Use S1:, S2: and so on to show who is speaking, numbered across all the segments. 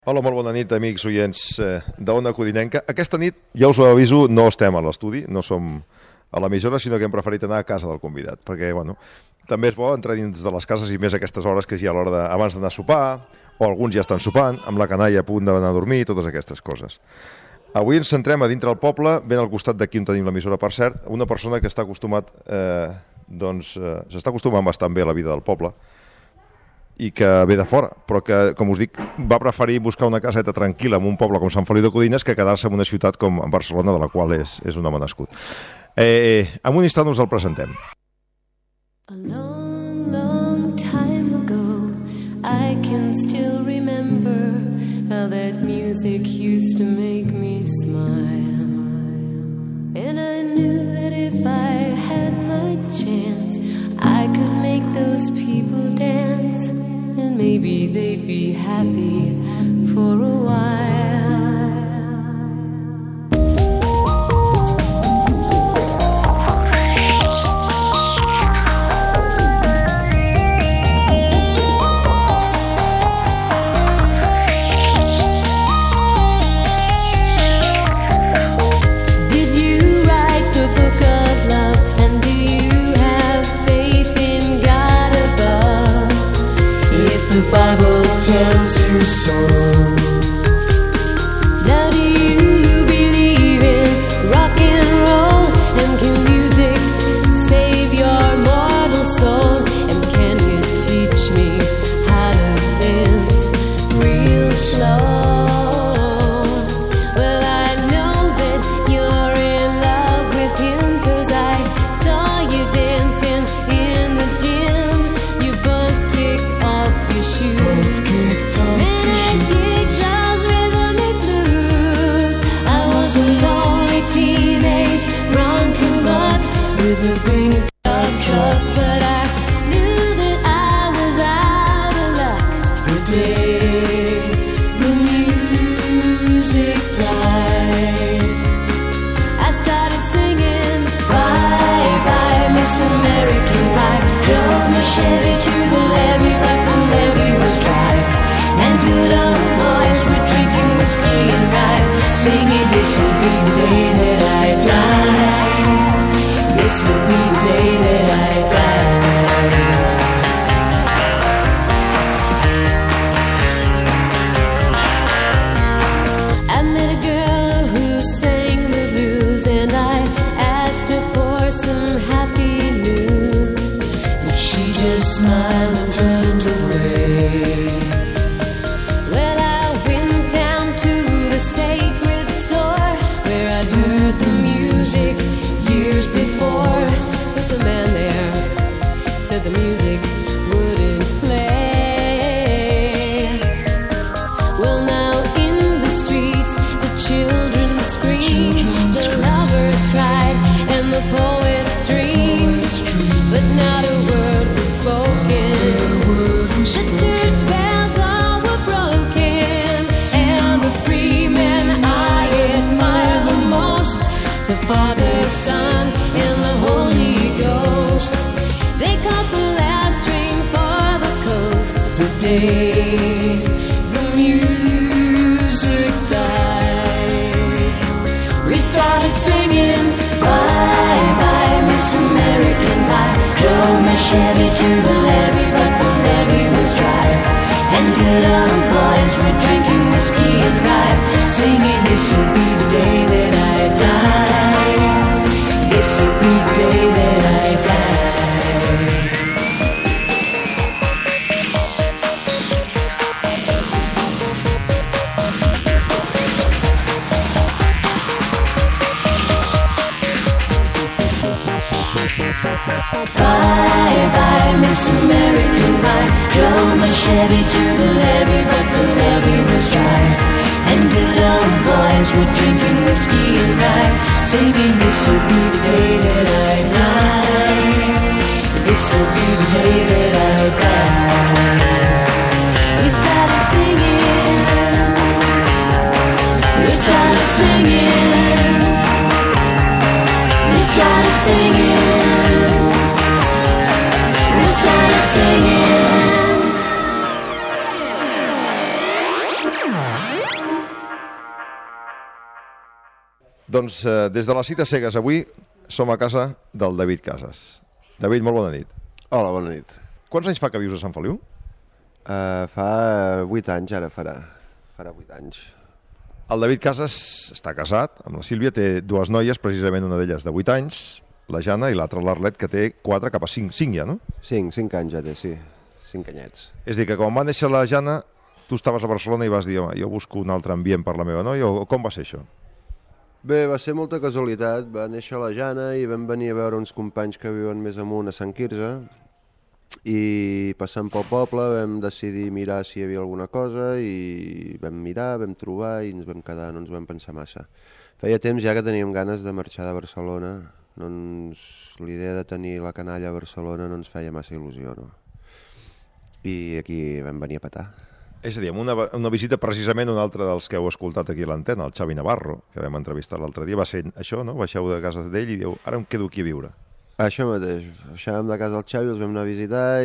S1: Hola, molt bona nit, amics oients d'Ona Codinenca. Aquesta nit, ja us ho aviso, no estem a l'estudi, no som a l'emissora, sinó que hem preferit anar a casa del convidat, perquè, bueno, també és bo entrar dins de les cases i més a aquestes hores que és ja l'hora abans d'anar a sopar, o alguns ja estan sopant, amb la canalla a punt d'anar a dormir, totes aquestes coses. Avui ens centrem a dintre del poble, ben al costat d'aquí on tenim l'emissora, per cert, una persona que està acostumat, s'està acostumant bastant bé a la vida del poble, i que ve de fora, però que, com us dic, va preferir buscar una caseta tranquil·la en un poble com Sant Feliu de Codines que quedar-se en una ciutat com Barcelona, de la qual és un home nascut. En un instant us el presentem.
S2: A long, long time ago, I can still remember how that music used to make me smile. And I knew that if I had my chance, I could make those people dance, and maybe they'd be happy for a while.
S3: Tells you so.
S2: Now do you believe in rock and roll? And can music save your mortal soul? And can you teach me how to dance real slow? Well, I know that you're in love with him, 'cause I saw you dancing in the gym. You both kicked off your shoes. The brink of truck, but I knew that I was out of luck. The day the music died, I started singing bye bye Miss American Pie. Drove my Chevy to the levee, but the levee was dry, and good old boys were drinking whiskey and rye, singing this will be the day that I die. This will be the day that I die. I met a girl who sang the blues, and I asked her for some happy news, but she just smiled and turned away. Well, I went down to the sacred store where I'd heard the music years before, but the man there said the music wouldn't play. Well, now in the streets the children screamed, the lovers cried, and the poets dreamed, but not a word was spoken. The church bells all were broken, and the three men I admire the most, the Father, Son, and the Holy Ghost. They caught the last train for the coast. The day the music died, we started singing bye bye Miss American Pie. Drove my Chevy to the levee, but the levee was dry, and good old boys were drinking whiskey and rye, singing this will be the day that I die. This will be the day that I die. Bye bye Miss American Pie. Drove my Chevy to the levee, but the levee was dry, and good old boys were drinking whiskey and rye, singing this will be the day that I die. This will be the day that I die. We started singing, we started singing, we started singing, we started singing.
S1: Doncs des de les cites cegues avui som a casa del David Casas. David, molt bona nit.
S4: Hola, bona nit.
S1: Quants anys fa que vius a Sant Feliu?
S4: Fa 8 anys, ara farà 8 anys.
S1: El David Casas està casat amb la Sílvia, té 2 noies, precisament una d'elles de 8 anys, la Jana, i l'altra l'Arlet, que té 4 cap a 5 ja, no?
S4: 5 anys ja té, sí. 5 anyets.
S1: És a dir, que quan va néixer la Jana, tu estaves a Barcelona i vas dir, home, jo busco un altre ambient per la meva noia, o com va ser això?
S4: Bé, va ser molta casualitat. Va néixer la Jana i vam venir a veure uns companys que viuen més amunt a Sant Quirze, i passant pel poble vam decidir mirar si hi havia alguna cosa i vam mirar, vam trobar i ens vam quedar, no ens vam pensar massa. Feia temps ja que teníem ganes de marxar de Barcelona, l'idea de tenir la canalla a Barcelona no ens feia massa il·lusió, no? I aquí vam venir a petar.
S1: És a dir, amb una visita precisament un altre dels que heu escoltat aquí a l'antena, el Xavi Navarro, que vam entrevistar l'altre dia, va ser això, no? Baixeu de casa d'ell i diu, ara em quedo aquí a viure.
S4: Això mateix, baixàvem de casa del Xavi, els vam anar a visitar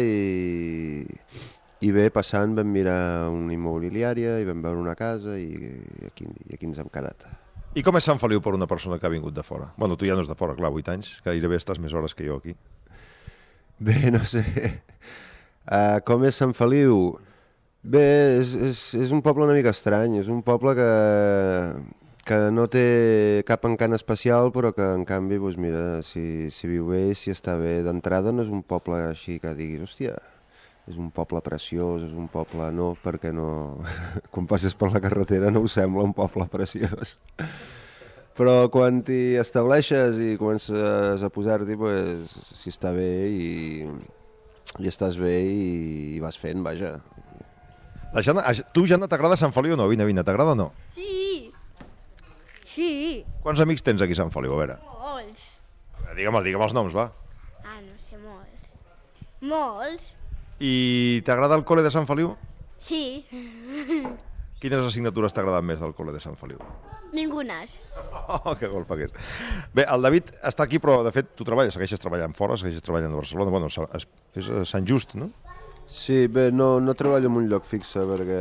S4: i bé, passant vam mirar una immobiliària i vam veure una casa i aquí ens hem quedat.
S1: I com és Sant Feliu per una persona que ha vingut de fora? Bueno, tu ja no és de fora, clar, 8 anys, gairebé estàs més hores que jo aquí.
S4: Bé, no sé. Com és Sant Feliu? Bé, és un poble una mica estrany, és un poble que no té cap encant especial, però que en canvi, doncs mira, si viu bé, si està bé. D'entrada no és un poble així que diguis, hòstia, és un poble preciós, és un poble... No, perquè no... Quan passes per la carretera no us sembla un poble preciós. Però quan t'hi estableixes i comences a posar-t'hi, doncs, si està bé i estàs bé i vas fent, vaja.
S1: La Jana, tu, Jana, t'agrada Sant Feliu o no? Vine, t'agrada o no?
S5: Sí. Sí.
S1: Quants amics tens aquí a Sant Feliu, a veure?
S5: Molts.
S1: Digue'm els noms, va.
S5: No sé, molts. Molts?
S1: I t'agrada el col·le de Sant Feliu?
S5: Sí.
S1: Quines assignatures t'agraden més del col·le de Sant Feliu?
S5: Ningunes.
S1: Oh, que golfa que és. Bé, el David està aquí, però de fet tu segueixes treballant fora, segueixes treballant a Barcelona. Bueno, és a Sant Just, no?
S4: Sí, bé, no treballo en un lloc fixe perquè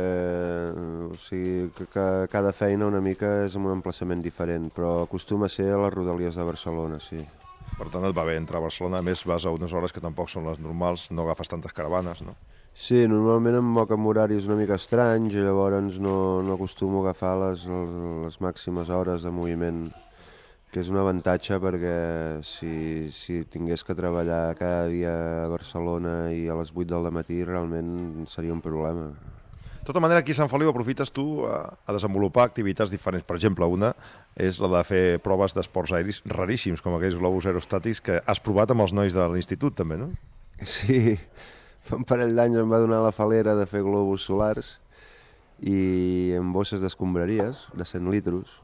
S4: que cada feina una mica és en un emplaçament diferent, però acostuma a ser a les rodalies de Barcelona, sí.
S1: Per tant, et va bé entrar a Barcelona, a més vas a unes hores que tampoc són les normals, no agafes tantes caravanes, no?
S4: Sí, normalment em moc amb horaris una mica estranys i llavors no acostumo a agafar les màximes hores de moviment, que és un avantatge perquè si tingués que treballar cada dia a Barcelona i a les 8 del matí realment seria un problema.
S1: De tota manera, aquí a Sant Feliu aprofites tu a desenvolupar activitats diferents. Per exemple, una és la de fer proves d'esports aeris raríssims, com aquells globus aerostàtics que has provat amb els nois de l'institut, també, no?
S4: Sí, fa un parell d'anys em va donar la falera de fer globus solars i amb bosses d'escombraries de 100 litros,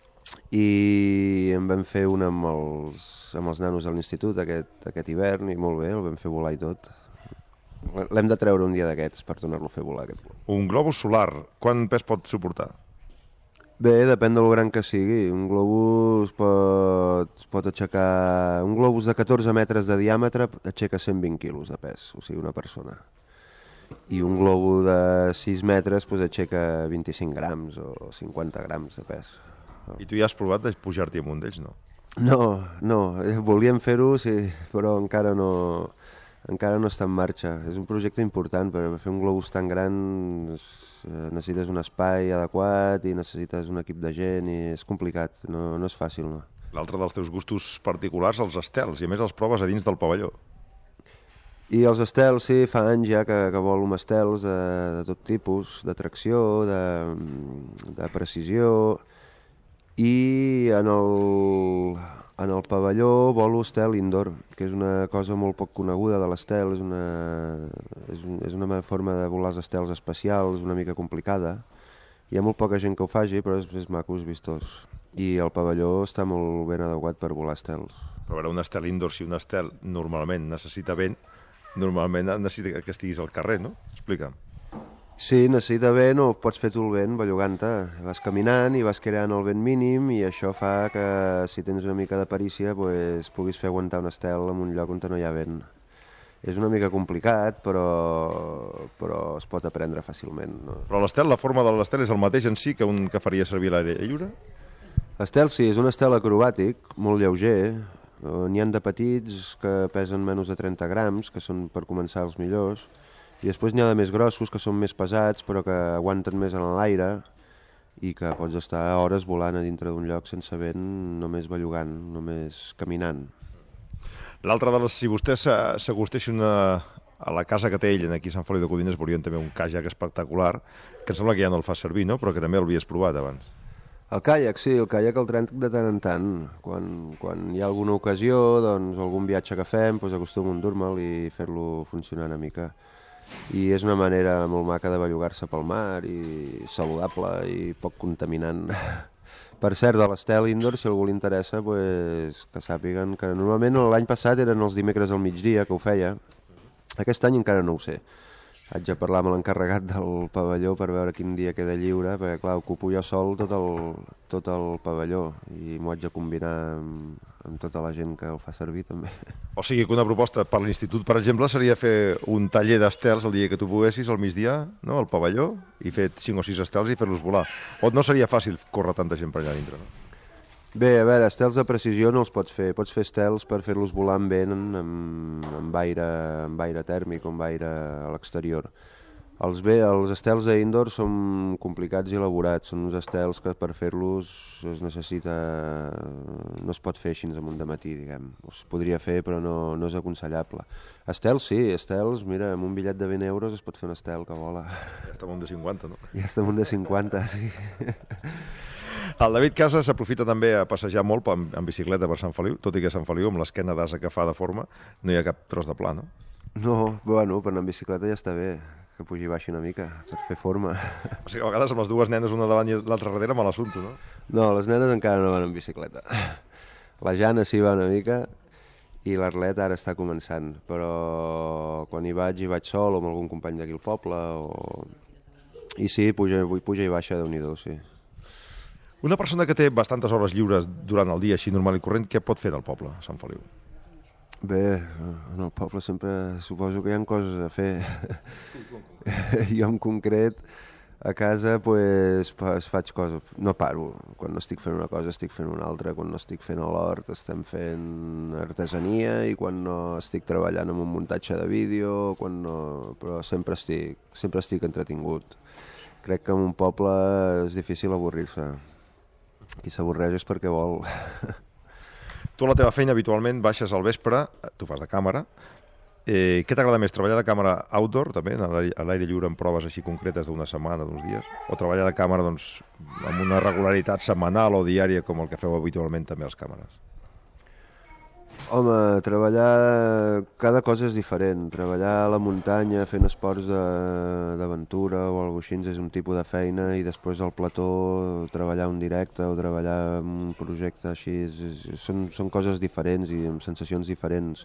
S4: i en vam fer un amb els nanos de l'institut aquest hivern i molt bé, el vam fer volar i tot. L'hem de treure un dia d'aquests per tornar-lo a fer volar.
S1: Un globus solar, quant pes pot suportar?
S4: Bé, depèn de lo gran que sigui. Un globus pot aixecar... Un globus de 14 metres de diàmetre aixeca 120 quilos de pes, o sigui, una persona. I un globus de 6 metres pues, aixeca 25 grams o 50 grams de pes.
S1: I tu ja has provat de pujar-t'hi amb un d'ells, no?
S4: No, volíem fer-ho, sí, però encara no està en marxa. És un projecte important, per fer un globus tan gran necessites un espai adequat i necessites un equip de gent i és complicat, no és fàcil, no.
S1: L'altre dels teus gustos particulars, els estels, i a més els proves a dins del pavelló.
S4: I els estels, sí, fa anys ja que volo amb estels de tot tipus, de tracció, de precisió, i en el pavelló volo estel indoor, que és una cosa molt poc coneguda de l'estel, és una forma de volar els estels espacials, una mica complicada. Hi ha molt poca gent que ho faci, però és maco, és vistós. I el pavelló està molt ben adequat per volar estels.
S1: Però a veure, un estel indoor, si un estel normalment necessita vent, normalment necessita que estiguis al carrer, no? Explica'm.
S4: Sí, necessita vent o pots fer tu el vent bellugant-te. Vas caminant i vas creant el vent mínim i això fa que si tens una mica de perícia pues, puguis fer aguantar un estel en un lloc on no hi ha vent. És una mica complicat, però es pot aprendre fàcilment. No?
S1: Però l'estel, la forma de l'estel és el mateix en si que un que faria servir l'aire lliure?
S4: L'estel sí, és un estel acrobàtic, molt lleuger. N'hi han de petits que pesen menys de 30 grams, que són per començar els millors, i després n'hi ha de més grossos, que són més pesats, però que aguanten més en l'aire i que pots estar hores volant a dintre d'un lloc sense vent, només bellugant, només caminant.
S1: L'altra de les... Si vostès s'acostessin a la casa que té ell aquí a Sant Feliu de Codines, veurien també un caiac espectacular, que em sembla que ja no el fa servir, no? Però que també l'havies provat abans.
S4: El caiac, sí, el caiac el trenc de tant en tant. Quan hi ha alguna ocasió, doncs algun viatge que fem, doncs acostumo a endur-me'l i fer-lo funcionar una mica. I és una manera molt maca de bellugar-se pel mar i saludable i poc contaminant. Per cert, de l'estel indoor, si algú li interessa, pues, que sàpiguen que normalment l'any passat eren els dimecres al migdia que ho feia. Aquest any encara no ho sé. Haig de parlar amb l'encarregat del pavelló per veure quin dia queda lliure, perquè clar, ocupo jo sol tot el pavelló i m'ho haig de combinar amb tota la gent que el fa servir també.
S1: O sigui que una proposta per l'institut, per exemple, seria fer un taller d'estels el dia que tu poguessis, al migdia, no? Al pavelló, i fer 5 o 6 estels i fer-los volar. O no seria fàcil córrer tanta gent per allà dintre, no?
S4: Bé, a veure, estels de precisió no els pots fer. Pots fer estels per fer-los volar amb vent, amb aire tèrmic o amb aire a l'exterior. Els estels d'indoor són complicats i elaborats. Són uns estels que per fer-los es necessita... No es pot fer així amunt de matí, diguem. Es podria fer, però no és aconsellable. Estels, sí, estels, mira, amb un bitllet de 20 euros es pot fer un estel que vola.
S1: Ja està amunt de 50, no?
S4: Ja està amunt de 50, sí.
S1: El David Casas s'aprofita també a passejar molt en bicicleta per Sant Feliu, tot i que a Sant Feliu, amb l'esquena d'asa que fa de forma, no hi ha cap tros de pla, no?
S4: No, bueno, per anar en bicicleta ja està bé, que pugi i baixi una mica, per fer forma.
S1: O sigui, a vegades amb les dues nenes, una davant i l'altra darrere, me l'assumpto, no?
S4: No, les nenes encara no van en bicicleta. La Jana sí va una mica i l'Arlet ara està començant, però quan hi vaig sol o amb algun company d'aquí al poble i sí, puja i baixa, Déu-n'hi-do, sí.
S1: Una persona que té bastantes hores lliures durant el dia, així normal i corrent, què pot fer del poble, a Sant Feliu?
S4: Bé, en el poble sempre suposo que hi ha coses a fer. Jo en concret, a casa, pues faig coses, no paro. Quan no estic fent una cosa estic fent una altra, quan no estic fent a l'hort estem fent artesania i quan no estic treballant en un muntatge de vídeo, però sempre estic entretingut. Crec que en un poble és difícil avorrir-se. Qui s'avorreix és perquè vol.
S1: Tu a la teva feina habitualment baixes al vespre, tu fas de càmera. Què t'agrada més, treballar de càmera outdoor, també, a l'aire lliure, en proves així concretes d'una setmana, d'uns dies? O treballar de càmera doncs, amb una regularitat setmanal o diària, com el que feu habitualment també els càmeres?
S4: Home, treballar... Cada cosa és diferent. Treballar a la muntanya fent esports d'aventura o alguna cosa així és un tipus de feina i després al plató treballar un directe o treballar en un projecte així són coses diferents i amb sensacions diferents.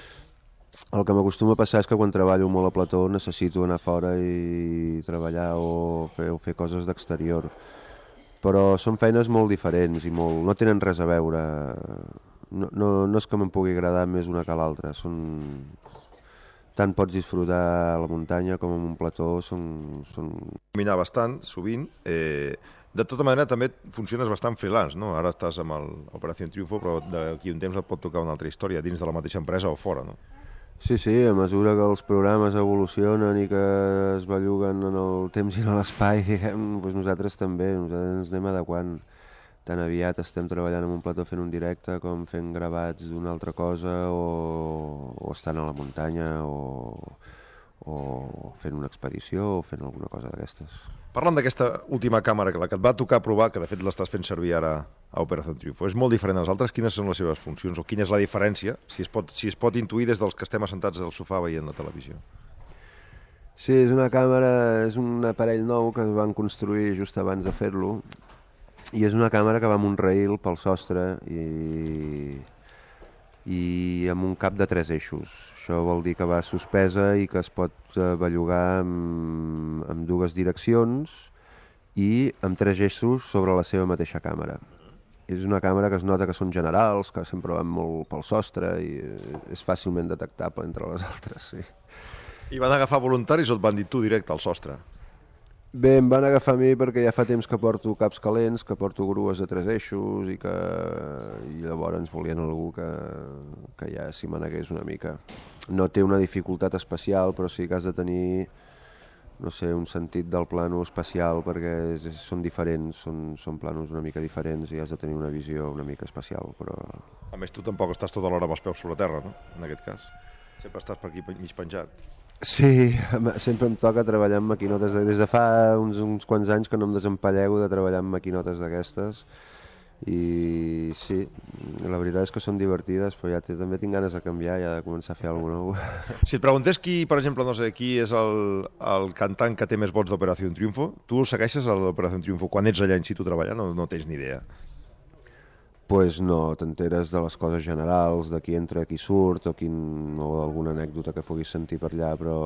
S4: El que m'acostuma a passar és que quan treballo molt a plató necessito anar fora i treballar o fer coses d'exterior. Però són feines molt diferents i no tenen res a veure. No és que me'n pugui agradar més una que l'altra. Tant pots disfrutar a la muntanya com en un plató.
S1: Caminar bastant, sovint. De tota manera, també funciones bastant freelance, no? Ara estàs amb l'Operació Triunfo, però d'aquí un temps et pot tocar una altra història, dins de la mateixa empresa o fora, no?
S4: Sí, a mesura que els programes evolucionen i que es belluguen en el temps i en l'espai, diguem, doncs nosaltres també, nosaltres ens anem adequant. Tan aviat estem treballant en un plató fent un directe com fent gravats d'una altra cosa o estant a la muntanya o fent una expedició o fent alguna cosa d'aquestes.
S1: Parlant d'aquesta última càmera, la que et va tocar provar, que de fet l'estàs fent servir ara a Operació Triunfo, és molt diferent a les altres? Quines són les seves funcions o quina és la diferència, si es pot intuir des dels que estem assentats al sofà veient la televisió?
S4: Sí, és una càmera, és un aparell nou que es van construir just abans de fer-lo. I és una càmera que va amb un rail pel sostre i amb un cap de 3 eixos. Això vol dir que va suspesa i que es pot bellugar amb 2 direccions i amb 3 eixos sobre la seva mateixa càmera. és una càmera que es nota que són generals, que sempre van molt pel sostre i és fàcilment detectable entre les altres, sí.
S1: I van agafar voluntaris o et van dir tu directe al sostre?
S4: Bé, em van agafar a mi perquè ja fa temps que porto caps calents, que porto grues de 3 eixos i llavors volien algú que ja s'hi manegués una mica. No té una dificultat especial, però sí que has de tenir, no sé, un sentit del plano especial perquè són diferents, són planos una mica diferents i has de tenir una visió una mica especial, però...
S1: A més, tu tampoc estàs tota l'hora amb els peus sobre terra, no?, en aquest cas. Sempre estàs per aquí mig penjat.
S4: Sí, sempre em toca treballar amb maquinotes. Des de fa uns quants anys que no em desempallego de treballar amb maquinotes d'aquestes. I sí, la veritat és que són divertides, però ja també tinc ganes de canviar i de començar a fer alguna cosa.
S1: Si et preguntés qui, per exemple, no sé, qui és el cantant que té més vots d'Operació Triunfo, tu el segueixes a l'Operació Triunfo quan ets allà in situ treballant o no tens ni idea?
S4: Pues no, t'enteres de les coses generals, de qui entra, qui surt, o alguna anècdota que puguis sentir per allà, però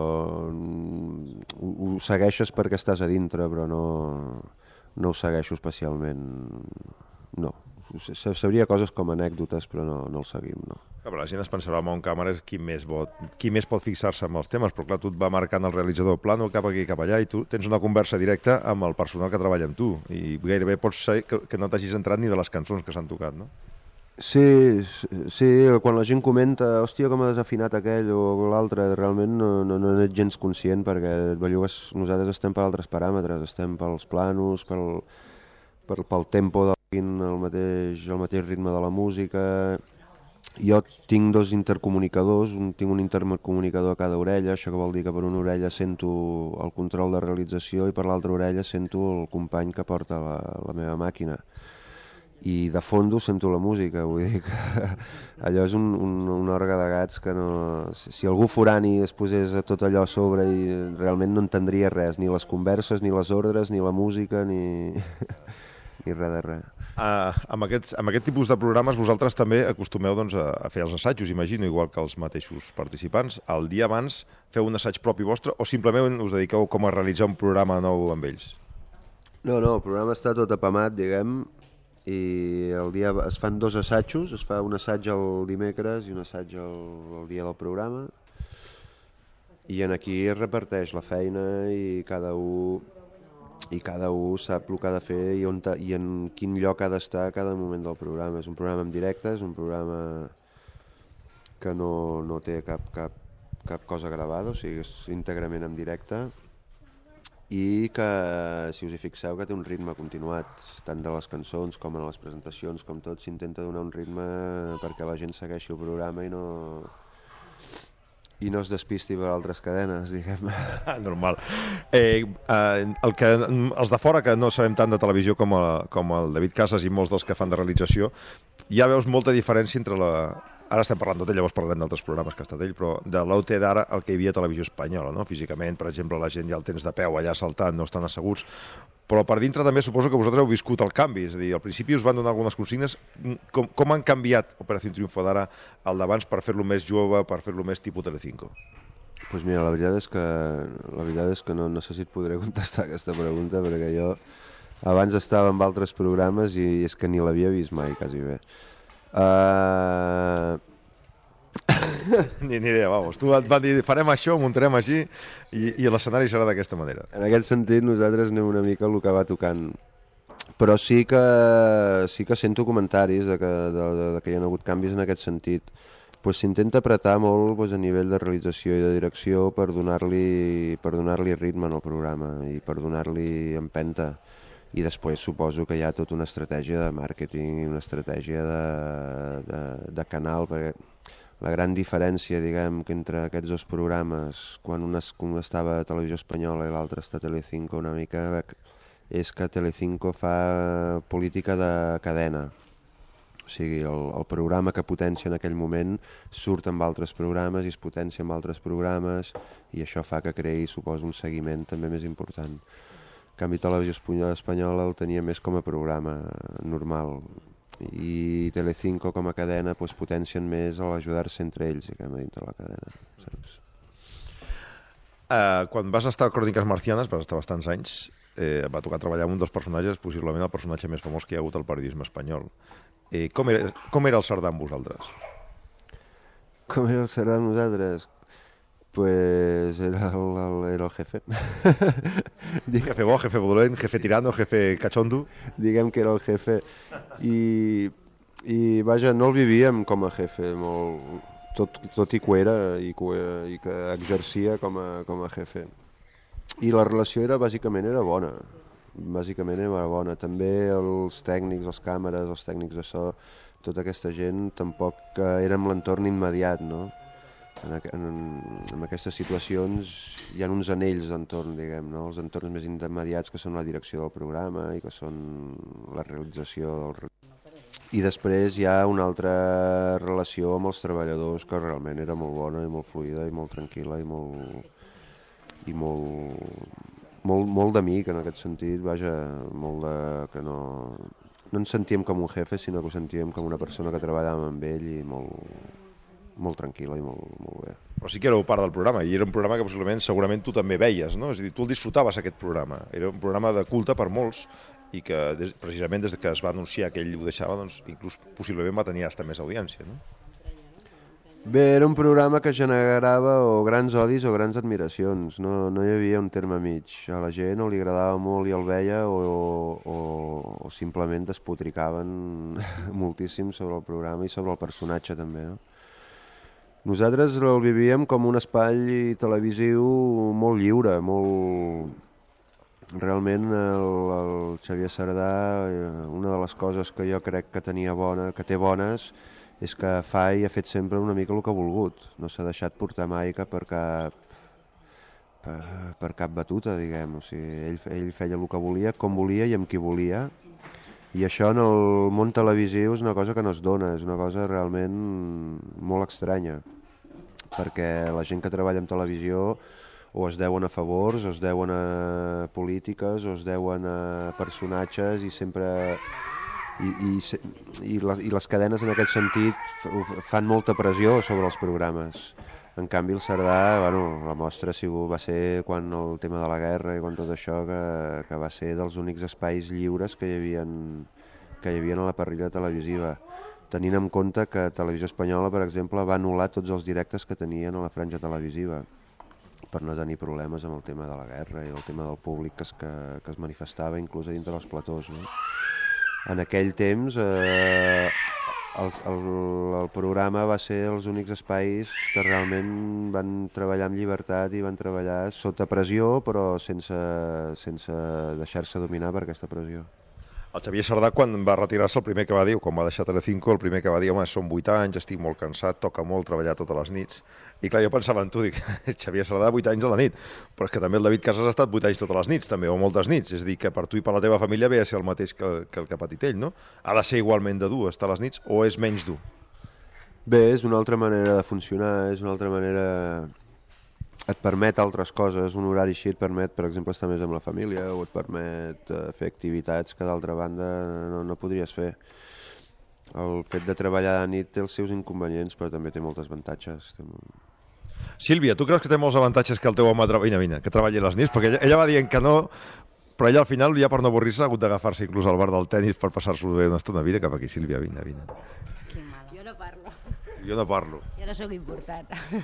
S4: ho segueixes perquè estàs a dintre, però no ho segueixo especialment, no. Sabria coses com anècdotes, però no el seguim, no.
S1: La gent es pensarà amb un càmera qui més pot fixar-se en els temes, però clar, tu et va marcant el realitzador plano cap aquí, cap allà, i tu tens una conversa directa amb el personal que treballa amb tu, i gairebé pots ser que no t'hagis entrat ni de les cançons que s'han tocat, no?
S4: Sí, quan la gent comenta, hòstia, com ha desafinat aquell o l'altre, realment no ets gens conscient, perquè nosaltres estem per altres paràmetres, estem pels planos, pel tempo el mateix ritme de la música. Jo tinc 2 intercomunicadors, tinc un intercomunicador a cada orella, això que vol dir que per una orella sento el control de realització i per l'altra orella sento el company que porta la meva màquina. I de fondo sento la música, vull dir que allò és un òrgan de gats que no... Si algú forani es posés tot allò a sobre i realment no entendria res, ni les converses, ni les ordres, ni la música, ni res de res.
S1: Amb aquest tipus de programes vosaltres també acostumeu doncs, a fer els assajos, imagino, igual que els mateixos participants. El dia abans feu un assaig propi vostre o simplement us dediqueu com a realitzar un programa nou amb ells?
S4: No, el programa està tot apamat, diguem, i el dia es fan 2 assajos, es fa un assaig el dimecres i un assaig el dia del programa, i aquí es reparteix la feina i cada un sap el que ha de fer i en quin lloc ha d'estar a cada moment del programa. És un programa en directe, és un programa que no té cap cosa gravada, o sigui, és íntegrament en directe, i que, si us hi fixeu, que té un ritme continuat, tant de les cançons com en les presentacions, com tot, s'intenta donar un ritme perquè la gent segueixi el programa i no es despisti per altres cadenes, diguem.
S1: Normal. Els de fora, que no sabem tant de televisió com el David Casas i molts dels que fan de realització, ja veus molta diferència entre Ara estem parlant d'ell, llavors parlarem d'altres programes que ha estat ell, però de l'OT d'ara el que hi havia a televisió espanyola, no? Físicament, per exemple, la gent ja el tens de peu allà saltant, no estan asseguts, però per dintre també suposo que vosaltres heu viscut el canvi, és a dir, al principi us van donar algunes consignes. Com han canviat Operació Triunfo d'ara al d'abans per fer-lo més jove, per fer-lo més tipus Telecinco?
S4: Pues mira, la veritat és que no sé si et podré contestar aquesta pregunta, perquè jo abans estava en altres programes i és que ni l'havia vist mai, quasi bé.
S1: Ni idea, vamos. Tu et van dir, farem això, muntarem així i l'escenari serà d'aquesta manera.
S4: En aquest sentit nosaltres anem una mica el que va tocant, però sí que sento comentaris de que hi ha hagut canvis en aquest sentit. Pues s'intenta apretar molt a nivell de realització i de direcció per donar-li ritme al programa i per donar-li empenta. I després suposo que hi ha tota una estratègia de màrqueting i una estratègia de canal, perquè la gran diferència, diguem, que entre aquests 2 programes, quan un estava a Televisió Espanyola i l'altre està a Telecinco una mica, és que Telecinco fa política de cadena. O sigui, el programa que potencia en aquell moment surt amb altres programes i es potencia amb altres programes i això fa que creï, suposo, un seguiment també més important. En canvi, Televisió Espanyola el tenia més com a programa normal i Telecinco com a cadena potencien més a l'ajudar-se entre ells, diguem, dintre la cadena, saps?
S1: Quan vas estar a Cròniques Marcianes, vas estar bastants anys, va tocar treballar amb un dels personatges, possiblement el personatge més famós que hi ha hagut al periodisme espanyol. Com era el Cerdà amb vosaltres?
S4: Com era el Cerdà amb nosaltres? Pues era el jefe.
S1: Jefe bo, jefe dolent, jefe tirano, jefe cachondo?
S4: Diguem que era el jefe. I vaja, no el vivíem com a jefe, tot i que ho era i que exercia com a jefe. I la relació bàsicament era bona. També els tècnics, els càmeres, els tècnics de so, tota aquesta gent tampoc érem l'entorn immediat, no? En aquestes situacions hi ha uns anells d'entorn, diguem, no? Els entorns més immediats que són la direcció del programa i que són la realització del... I després hi ha una altra relació amb els treballadors que realment era molt bona i molt fluida i molt tranquil·la i molt d'amic en aquest sentit, vaja, que no ens sentíem com un jefe, sinó que ho sentíem com una persona que treballàvem amb ell i molt tranquil·la i molt bé.
S1: Però sí que éreu part del programa, i era un programa que possiblement segurament tu també veies, no? És a dir, tu el disfrutaves, aquest programa. Era un programa de culte per molts i que precisament des que es va anunciar que ell ho deixava, doncs inclús possiblement va tenir hasta més audiència, no?
S4: Bé, era un programa que generava o grans odis o grans admiracions, no hi havia un terme mig. A la gent o li agradava molt i el veia o simplement despotricaven moltíssim sobre el programa i sobre el personatge també, no? Nosaltres el vivíem com un espai televisiu molt lliure, molt... Realment el Xavier Cerdà, una de les coses que jo crec que té bones, és que fa i ha fet sempre una mica el que ha volgut. No s'ha deixat portar mai per cap batuta, diguem. O sigui, ell feia el que volia, com volia i amb qui volia. I això en el món televisiu és una cosa que no es dona, és una cosa realment molt estranya, perquè la gent que treballa en televisió o es deuen a favors, o es deuen a polítiques, o es deuen a personatges i sempre... I les cadenes en aquest sentit fan molta pressió sobre els programes. En canvi el Cerdà, la mostra va ser quan el tema de la guerra i quan tot això, que va ser dels únics espais lliures que hi havia a la parrilla televisiva, tenint en compte que Televisió Espanyola, per exemple, va anul·lar tots els directes que tenien a la franja televisiva per no tenir problemes amb el tema de la guerra i el tema del públic que es manifestava inclús a dintre dels platós, no? En aquell temps el programa va ser els únics espais que realment van treballar amb llibertat i van treballar sota pressió, però sense deixar-se dominar per aquesta pressió.
S1: El Xavier Cerdà, quan va retirar-se, el primer que va dir, quan va deixar Telecinco, el primer que va dir, home, són 8 anys, estic molt cansat, toca molt treballar totes les nits. I clar, jo pensava en tu, dic, Xavier Cerdà 8 anys a la nit, però és que també el David Casas ha estat 8 anys totes les nits, també, o moltes nits. És a dir, que per tu i per la teva família ve a ser el mateix que el que ha patit ell, no? Ha de ser igualment de dur estar a les nits, o és menys dur?
S4: Bé, és una altra manera de funcionar, és una altra manera... Et permet altres coses, un horari així et permet, per exemple, estar més amb la família o et permet fer activitats que d'altra banda no podries fer. El fet de treballar de nit té els seus inconvenients, però també té molts avantatges.
S1: Sílvia, tu creus que té molts avantatges que el teu home que treballi a les nits? Perquè ella va dient que no, però ella al final, ja per no avorrir-se, ha hagut d'agafar-se inclús al bar del tennis per passar-s'ho bé una estona. Vine cap aquí, Sílvia, vine.
S6: Jo no parlo.
S1: Jo no parlo.
S6: Jo no sóc important.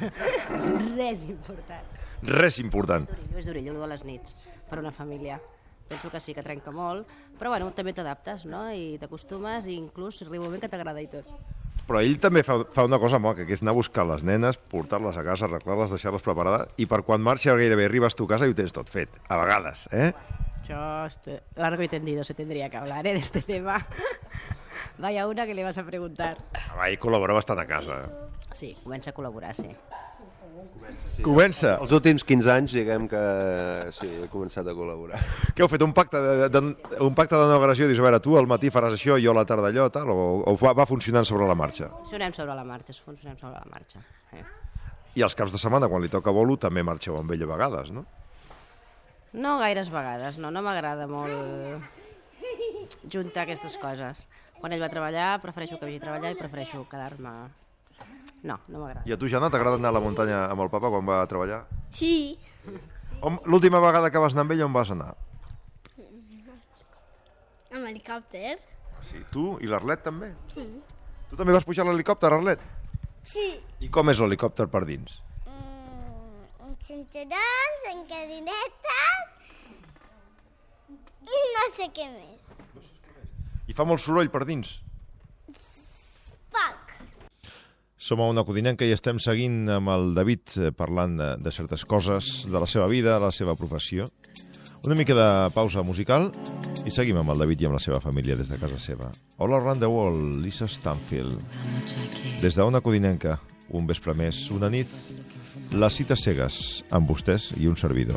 S6: Res important.
S1: Res important.
S6: És d'orelludo a les nits, per una família. Penso que sí, que trenca molt, però bueno, també t'adaptes, no? I t'acostumes i inclús arriba un moment que t'agrada i tot.
S1: Però ell també fa una cosa moca, que és anar a buscar les nenes, portar-les a casa, arreglar-les, deixar-les preparades, i per quan marxa gairebé arribes tu a casa i ho tens tot fet, a vegades, eh?
S6: Yo largo y tendido se tendría que hablar de este tema. Vaya una que le vas a preguntar.
S1: Ell col·labora bastant a casa.
S6: Sí, comença a col·laborar, sí.
S1: Comença.
S4: Els últims 15 anys, diguem que sí, he començat a col·laborar.
S1: Què heu fet, un pacte de no agressió? Dius, a veure, tu al matí faràs això, jo a la tarda allò, tal, o va funcionant sobre la marxa?
S6: Funcionem sobre la marxa.
S1: I els caps de setmana, quan li toca bolo, també marxeu amb ell a vegades, no?
S6: No gaires vegades, no m'agrada molt juntar aquestes coses. Quan ell va treballar, prefereixo que vagi a treballar i prefereixo quedar-me... No m'agrada.
S1: I a tu, Jana, t'agrada anar a la muntanya amb el papa quan va a treballar?
S5: Sí.
S1: L'última vegada que vas anar amb ell, on vas anar?
S5: Amb helicòpter.
S1: Sí, tu i l'Arlet també? Sí. Tu també vas pujar a l'helicòpter, Arlet?
S5: Sí.
S1: I com és l'helicòpter per dins?
S5: Amb cinturons, amb carinetes i no sé què més.
S1: I fa molt soroll per dins?
S5: Poc.
S1: Som a Ona Codinenca i estem seguint amb el David parlant de certes coses, de la seva vida, la seva professió. Una mica de pausa musical i seguim amb el David i amb la seva família des de casa seva. All Around the World, Lisa Stanfield. Des d'Ona Codinenca, un vespre més, una nit, les cites cegues amb vostès i un servidor.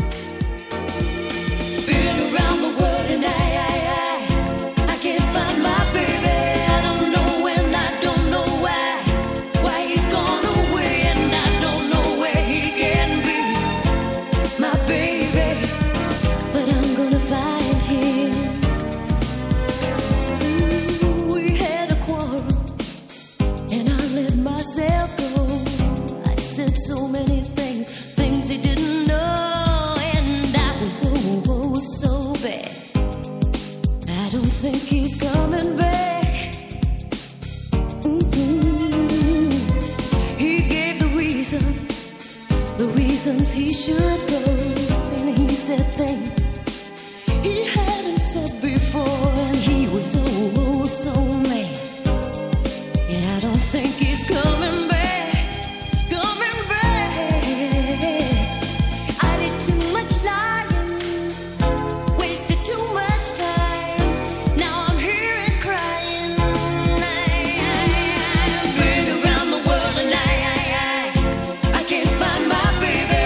S3: He should go, and he said things he hadn't said before, and he was so mad. And I don't think he's coming back, coming back. I did too much lying, wasted too much time. Now I'm here and crying. I've been around the world and I can't find my baby.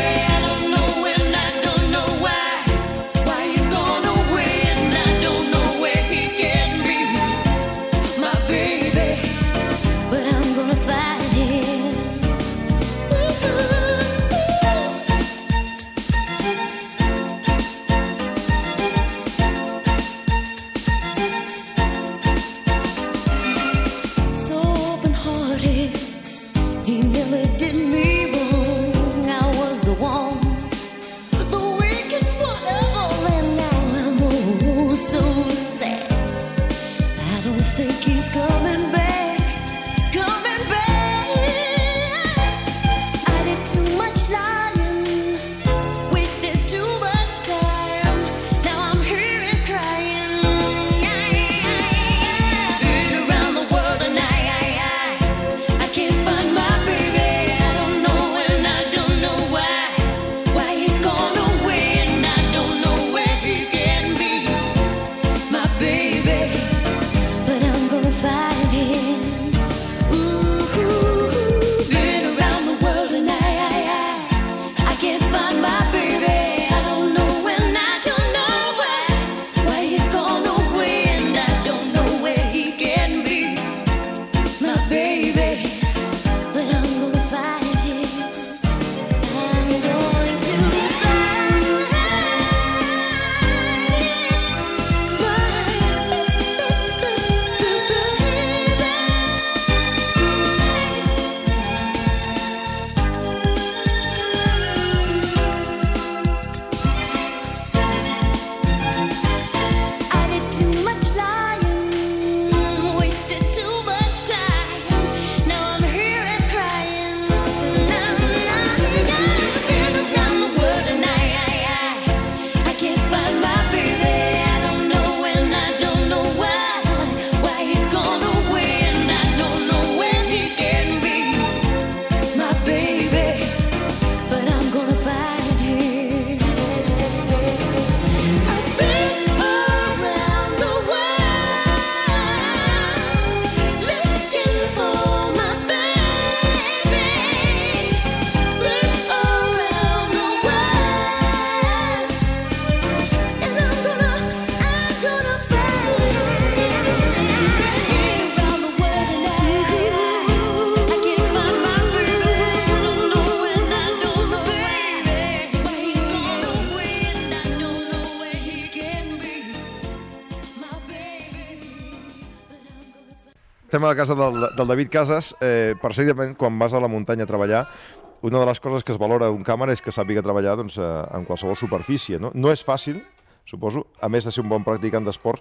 S1: Estem a la casa del David Casas. Precisament, quan vas a la muntanya a treballar, una de les coses que es valora d'un càmera és que sàpiga treballar en qualsevol superfície. No és fàcil, suposo, a més de ser un bon practicant d'esport,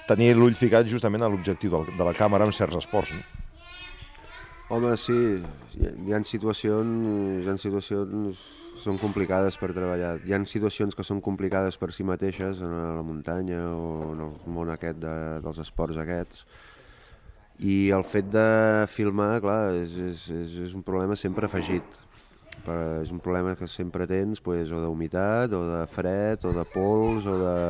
S1: tenir l'ull ficat justament a l'objectiu de la càmera en certs esports. No?
S4: Home, sí, hi ha situacions són complicades per treballar. Hi ha situacions que són complicades per si mateixes, en la muntanya o en el món aquest dels esports aquests. I el fet de filmar, clar, és un problema sempre afegit. És un problema que sempre tens pues, o d'humitat, o de fred, o de pols,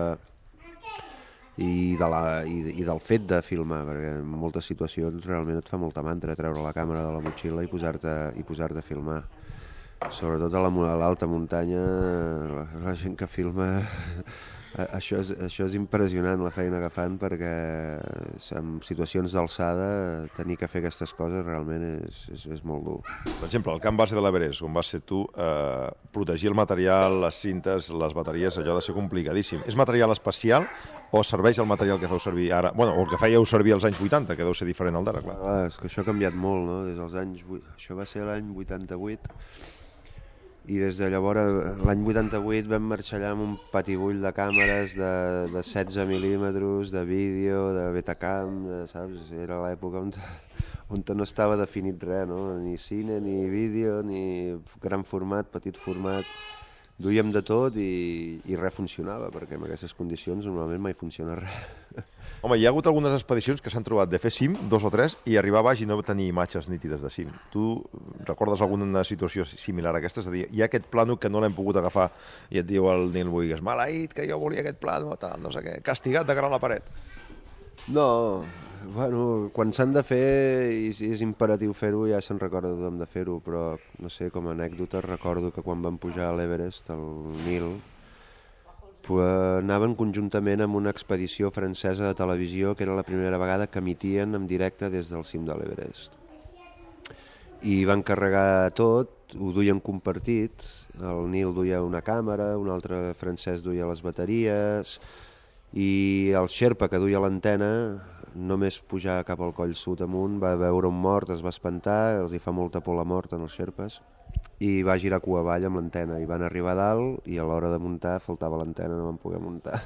S4: i del fet de filmar, perquè en moltes situacions realment et fa molta mantra treure la càmera de la motxilla i posar-te a filmar. Sobretot a l'alta muntanya, la gent que filma, això és impressionant la feina que fan, perquè en situacions d'alçada tenir que fer aquestes coses realment és molt dur.
S1: Per exemple, el camp base de l'Everest, on vas ser tu, protegir el material, les cintes, les bateries, allò ha de ser complicadíssim. És material especial o serveix el material que feu servir ara? Bueno, o el que fèieu servir als anys 80, que deu ser diferent al d'ara, clar.
S4: És que això ha canviat molt, no? Des dels anys... Això va ser l'any 88, i des de llavors, l'any 88, vam marxar allà amb un patibull de càmeres de 16 mil·límetres, de vídeo, de Betacam, saps? Era l'època on no estava definit res, no? Ni cine, ni vídeo, ni gran format, petit format. Duíem de tot i res funcionava, perquè en aquestes condicions normalment mai funciona res.
S1: Home, hi ha hagut algunes expedicions que s'han trobat de fer cim, 2 o 3, i arribar a baix i no tenir imatges nítides de cim. Tu recordes alguna situació similar a aquesta? És a dir, hi ha aquest plano que no l'hem pogut agafar i et diu el Nil Bohigas, maleït, que jo volia aquest plano, tal, no sé què, castigat de cara a la paret.
S4: No, bueno, quan s'han de fer i si és imperatiu fer-ho, ja se'n recorda tothom de fer-ho, però, no sé, com a anècdota, recordo que quan vam pujar a l'Everest, el Nil, anaven conjuntament amb una expedició francesa de televisió, que era la primera vegada que emitien en directe des del cim de l'Everest. I van carregar tot, ho duien compartit, el Nil duia una càmera, un altre francès duia les bateries, i el Sherpa, que duia l'antena, només pujar cap al coll sud amunt, va veure un mort, es va espantar, els hi fa molta por la mort en els Sherpes, i va girar cua avall amb l'antena, i van arribar a dalt i a l'hora de muntar faltava l'antena, no van poder muntar.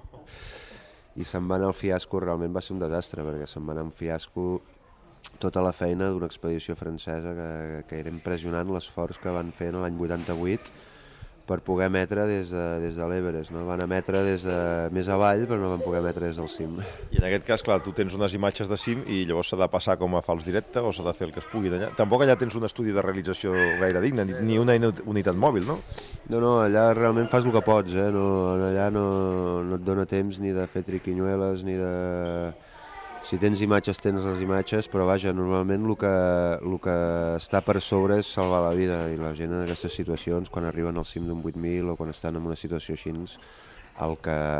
S4: I se'n va anar al fiasco, realment va ser un desastre, perquè se'n va anar en fiasco tota la feina d'una expedició francesa que era impressionant l'esforç que van fer l'any 88 per poder emetre des de l'Everest, no? Van emetre des de més avall, però no van poder emetre des del cim.
S1: I en aquest cas, clar, tu tens unes imatges de cim i llavors s'ha de passar com a fals directe o s'ha de fer el que es pugui d'allà. Tampoc allà tens un estudi de realització gaire digne, ni una unitat mòbil, no?
S4: No, allà realment fas el que pots, eh? Allà no et dona temps ni de fer triquinyueles, ni de... Si tens imatges, tens les imatges, però vaja, normalment el que està per sobre és salvar la vida, i la gent en aquestes situacions, quan arriben al cim d'un 8.000 o quan estan en una situació així, el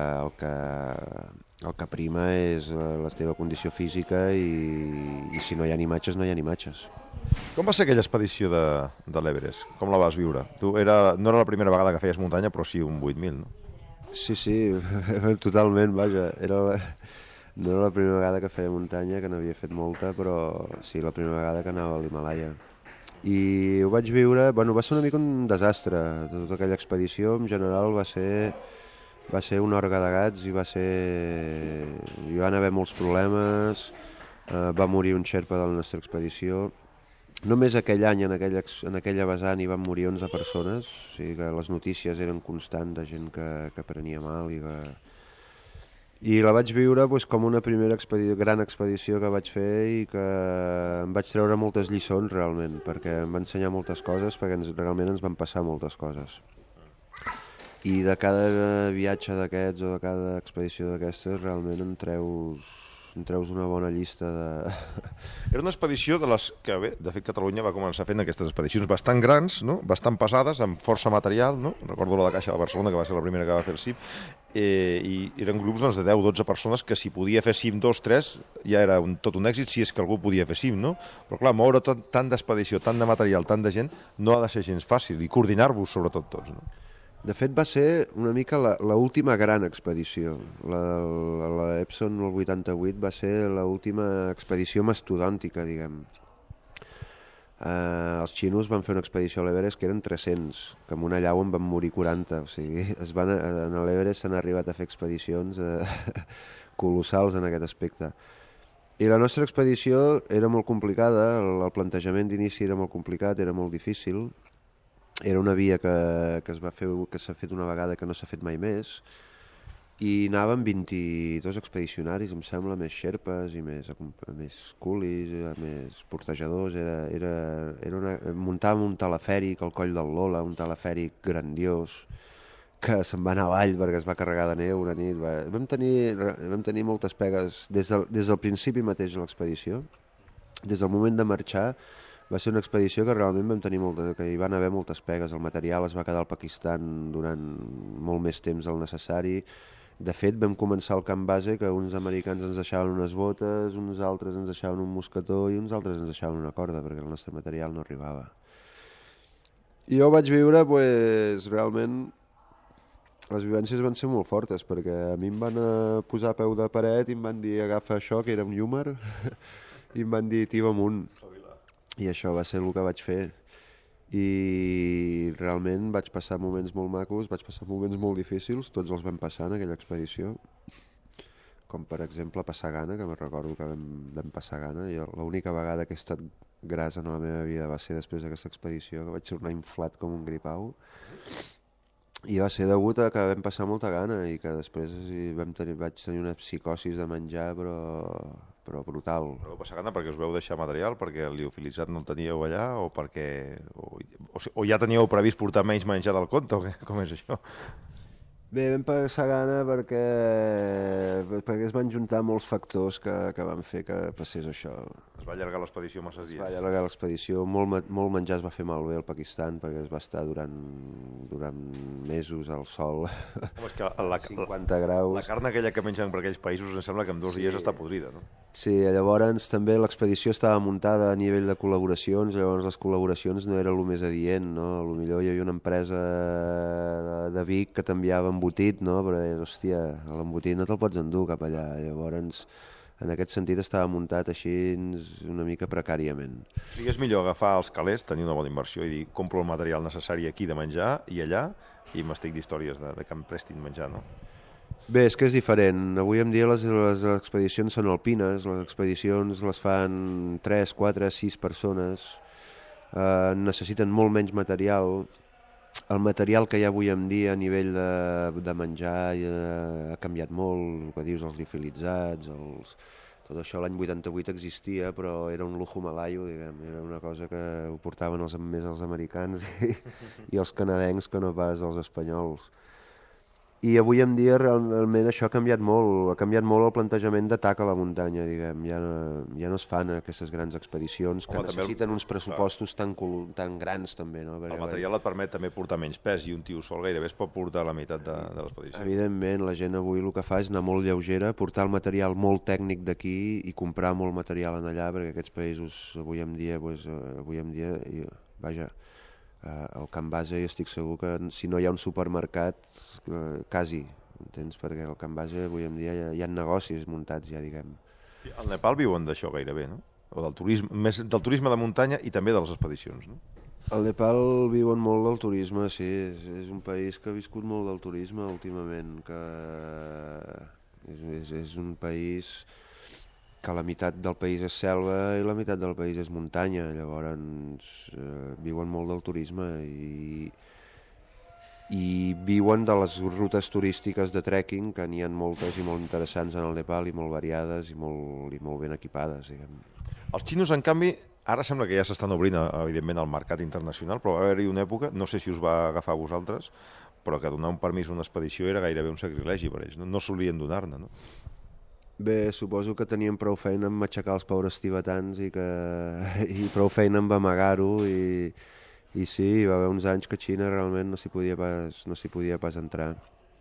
S4: que prima és la teva condició física i si no hi ha imatges, no hi ha imatges.
S1: Com va ser aquella expedició de l'Everest? Com la vas viure? No era la primera vegada que feies muntanya, però sí un 8.000, no?
S4: Sí, totalment, vaja, no era la primera vegada que feia muntanya, que n'havia fet molta, però sí, la primera vegada que anava a l'Himalaya. I ho vaig viure... Bueno, va ser una mica un desastre. Tota aquella expedició, en general, va ser un orgue de gats i hi van haver molts problemes. Va morir un xerpa de la nostra expedició. Només aquell any, en aquella vessant, hi van morir 11 persones. O sigui que les notícies eren constants de gent que prenia mal i la vaig viure com una primera gran expedició que vaig fer i que em vaig treure moltes lliçons realment, perquè em va ensenyar moltes coses, perquè realment ens van passar moltes coses. I de cada viatge d'aquests o de cada expedició d'aquestes realment en treus una bona llista de...
S1: Era una expedició de les que, bé, de fet Catalunya va començar fent aquestes expedicions bastant grans, no? Bastant pesades, amb força material, no? Recordo la de Caixa de Barcelona, que va ser la primera que va fer el cim, i eren grups de 10-12 persones que si podia fer cim 2-3 ja era tot un èxit, si és que algú podia fer cim, no? Però clar, moure tant d'expedició, tant de material, tant de gent, no ha de ser gens fàcil, i coordinar-vos sobretot tots, no?
S4: De fet, va ser una mica l'última gran expedició. La Epson, el 88, va ser l'última expedició mastodòntica, diguem. Els xinos van fer una expedició a l'Everest que eren 300, que amb una llau en van morir 40. O sigui, a l'Everest s'han arribat a fer expedicions de colossals en aquest aspecte. I la nostra expedició era molt complicada, el plantejament d'inici era molt complicat, era molt difícil. Era una via que s'ha fet una vegada que no s'ha fet mai més, i anàvem 22 expedicionaris, em sembla, més xerpes i més culis, més portejadors. Muntàvem un telefèric al Coll del Lola, un telefèric grandiós, que se'n va anar avall perquè es va carregar de neu una nit. Vam tenir moltes pegues des del principi mateix de l'expedició. Des del moment de marxar va ser una expedició que realment que hi van haver moltes pegues. El material es va quedar al Pakistan durant molt més temps del necessari. De fet, vam començar el camp base que uns americans ens deixaven unes botes, uns altres ens deixaven un mosquetó i uns altres ens deixaven una corda perquè el nostre material no arribava. I jo vaig viure, realment, les vivències van ser molt fortes perquè a mi em van posar a peu de paret i em van dir agafa això, que era un llúmer, i em van dir tira amunt. I això va ser el que vaig fer. I realment vaig passar moments molt macos, vaig passar moments molt difícils, tots els vam passar en aquella expedició, com per exemple passar gana, que me'n recordo que vam passar gana, i l'única vegada que he estat gras en la meva vida va ser després d'aquesta expedició, que vaig tornar inflat com un gripau, i va ser degut a que vam passar molta gana i que després vaig tenir una psicosis de menjar, però brutal.
S1: Però vau passar gana perquè us veu deixar material, perquè el liofilitzat no el teníeu allà, o perquè o ja teníeu previst portar menys menjar del compte, o com és això?
S4: Bé, vam passar gana perquè es van juntar molts factors que van fer que passés això.
S1: Es va allargar l'expedició masses dies.
S4: Es va allargar l'expedició, molt menjar es va fer malbé al Pakistan perquè es va estar durant mesos al sol,
S1: Home, és que
S4: 50 graus.
S1: La carn aquella que mengen per aquells països em sembla que en 2 dies està podrida, no?
S4: Sí, llavors també l'expedició estava muntada a nivell de col·laboracions, llavors les col·laboracions no era el més adient, no? Potser hi havia una empresa de Vic que t'enviava embotit, no? Però, hòstia, l'embotit no te'l pots endur cap allà, llavors en aquest sentit estava muntat així una mica precàriament.
S1: O sigui, és millor agafar els calés, tenir una bona inversió i dir compro el material necessari aquí de menjar i allà i m'estic d'històries de que em prestin menjar, no?
S4: Bé, és que és diferent. Avui en dia les expedicions són alpines, les expedicions les fan 3, 4, 6 persones, necessiten molt menys material. El material que hi ha avui en dia a nivell de menjar ha canviat molt, el que dius, els liofilitzats, tot això l'any 88 existia, però era un lujo malaio, diguem, era una cosa que ho portaven més els americans i els canadencs que no pas els espanyols. I avui en dia realment això ha canviat molt el plantejament d'atac a la muntanya, diguem. Ja no es fan aquestes grans expedicions que necessiten uns pressupostos tan grans també, no?
S1: El material et permet també portar menys pes i un tio sol gairebé es pot portar la meitat de l'expedició.
S4: Evidentment, la gent avui el que fa és anar molt lleugera, portar el material molt tècnic d'aquí i comprar molt material en allà, perquè aquests països avui en dia, vaja, al camp base jo estic segur que si no hi ha un supermercat, quasi, entens? Perquè al camp base avui en dia hi ha negocis muntats ja, diguem.
S1: Al Nepal viuen d'això gairebé, no? O del turisme, més del turisme de muntanya i també de les expedicions, no?
S4: Al Nepal viuen molt del turisme, sí. És un país que ha viscut molt del turisme últimament, que és un país que la meitat del país és selva i la meitat del país és muntanya, llavors viuen molt del turisme i viuen de les rutes turístiques de trekking, que n'hi ha moltes i molt interessants en el Nepal i molt variades i molt ben equipades, diguem.
S1: Els xinos, en canvi, ara sembla que ja s'estan obrint, evidentment, al mercat internacional, però va haver-hi una època, no sé si us va agafar a vosaltres, però que donar un permís a una expedició era gairebé un sacrilegi per ells, no solien donar-ne, no?
S4: Bé, suposo que tenien prou feina amb aixecar els pobres tibetans i prou feina amb amagar-ho i sí, hi va haver uns anys que a Xina realment no s'hi podia pas entrar.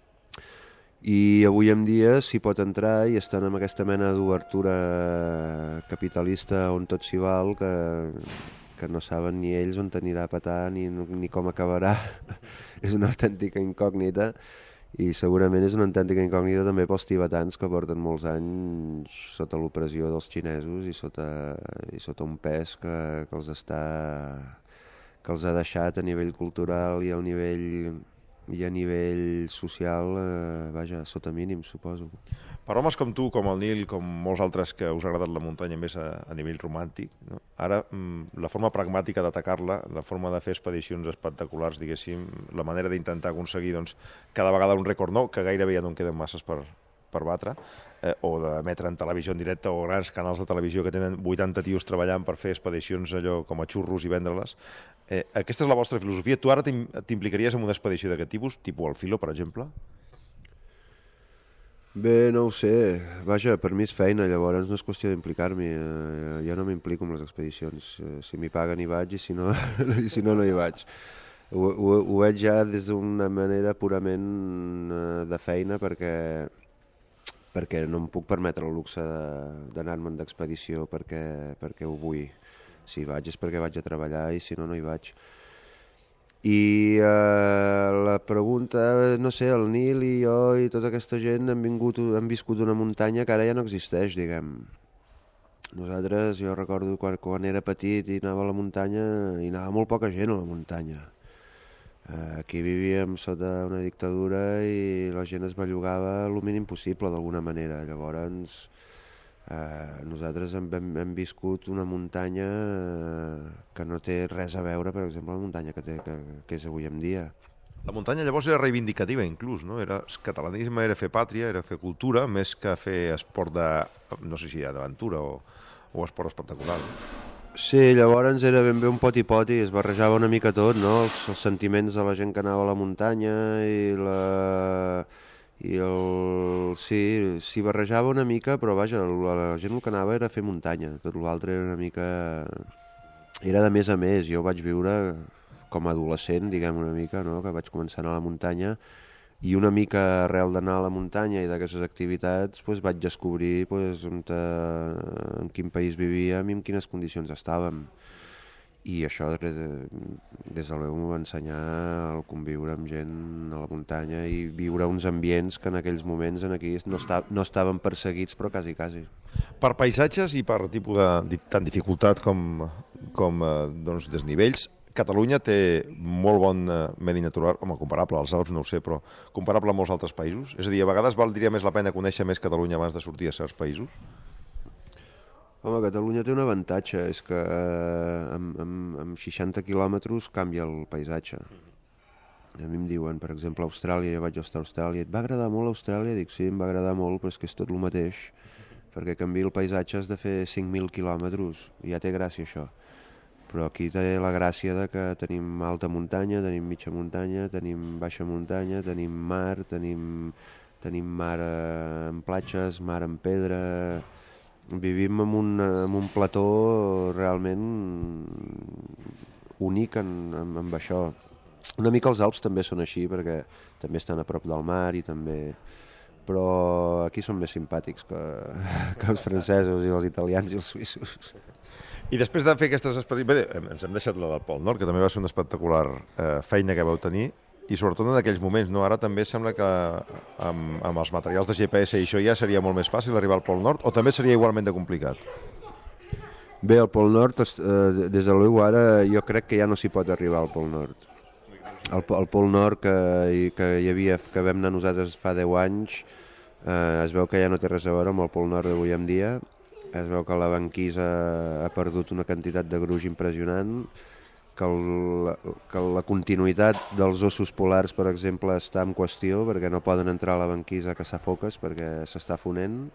S4: I avui en dia s'hi pot entrar i estan amb aquesta mena d'obertura capitalista on tot s'hi val que no saben ni ells on t'anirà a petar ni com acabarà. És una autèntica incògnita. I segurament és una autèntica incògnita també pels tibetans que porten molts anys sota l'opressió dels xinesos i sota un pes que els ha deixat a nivell cultural i a nivell social, vaja, sota mínim, suposo.
S1: Per homes com tu, com el Nil, com molts altres que us ha agradat la muntanya més a nivell romàntic, no? Ara la forma pragmàtica d'atacar-la, la forma de fer expedicions espectaculars, diguéssim, la manera d'intentar aconseguir doncs, cada vegada un rècord nou, que gairebé ja no en queden masses per batre, o d'emetre en televisió en directe, o grans canals de televisió que tenen 80 tios treballant per fer expedicions allò com a xurros i vendre-les. Aquesta és la vostra filosofia. Tu ara t'implicaries en una expedició d'aquest tipus el Filo, per exemple?
S4: Bé, no ho sé. Vaja, per mi és feina, llavors no és qüestió d'implicar-m'hi. Jo no m'implico en les expedicions. Si m'hi paguen hi vaig i si no, no hi vaig. Ho veig ja des d'una manera purament de feina perquè no em puc permetre el luxe d'anar-me'n d'expedició perquè ho vull. Si hi vaig és perquè vaig a treballar i si no, no hi vaig. I la pregunta, no sé, el Nil i jo i tota aquesta gent hem viscut una muntanya que ara ja no existeix, diguem. Nosaltres, jo recordo quan era petit i anava a la muntanya, hi anava molt poca gent a la muntanya. Aquí vivíem sota una dictadura i la gent es bellugava el mínim possible d'alguna manera. Llavors nosaltres hem viscut una muntanya que no té res a veure, per exemple, la muntanya que és avui en dia.
S1: La muntanya llavors era reivindicativa inclús, no? Era catalanisme, era fer pàtria, era fer cultura, més que fer esport no sé si d'aventura o esport espectacular.
S4: Sí, llavors era ben bé un poti-poti, es barrejava una mica tot, no? Els sentiments de la gent que anava a la muntanya s'hi barrejava una mica, però vaja, la gent el que anava era fer muntanya, tot l'altre era una mica... Era de més a més, jo vaig viure com a adolescent, diguem una mica, no? Que vaig començar a anar a la muntanya i una mica arrel d'anar a la muntanya i d'aquestes activitats vaig descobrir en quin país vivíem i en quines condicions estàvem. I això des de l'EU m'ho va ensenyar el conviure amb gent a la muntanya i viure uns ambients que en aquells moments aquí no estaven perseguits, però quasi.
S1: Per paisatges i per tipus de tant dificultat com doncs, desnivells, Catalunya té molt bon medi natural, comparable als Alps, no ho sé, però comparable a molts altres països. És a dir, a vegades valdria més la pena conèixer més Catalunya abans de sortir a certs països?
S4: Home, Catalunya té un avantatge, és que amb 60 quilòmetres canvia el paisatge. A mi em diuen, per exemple, Austràlia, jo vaig estar a Austràlia, et va agradar molt Austràlia? Dic, sí, em va agradar molt, però és que és tot el mateix, perquè canvia el paisatge has de fer 5.000 quilòmetres, i ja té gràcia això. Però aquí té la gràcia de que tenim alta muntanya, tenim mitja muntanya, tenim baixa muntanya, tenim mar, tenim mar en platges, mar en pedra... Vivim en un plató realment únic amb això. Una mica els Alps també són així, perquè també estan a prop del mar i també... Però aquí són més simpàtics que els francesos i els italians i els suïssos.
S1: I després de fer aquestes expedicions... Bé, ens hem deixat la del Pol Nord, que també va ser una espectacular feina que vau tenir, i sobretot en aquells moments, no? Ara també sembla que amb els materials de GPS i això ja seria molt més fàcil arribar al Pol Nord, o també seria igualment de complicat?
S4: Bé, al Pol Nord, des de l'EU ara, jo crec que ja no s'hi pot arribar al Pol Nord. El Pol Nord que vam anar nosaltres fa 10 anys, es veu que ja no té res a veure amb el Pol Nord d'avui en dia, es veu que la banquisa ha perdut una quantitat de gruix impressionant, que la continuïtat dels ossos polars, per exemple, està en qüestió perquè no poden entrar a la banquisa a caçar foques perquè s'està fonent.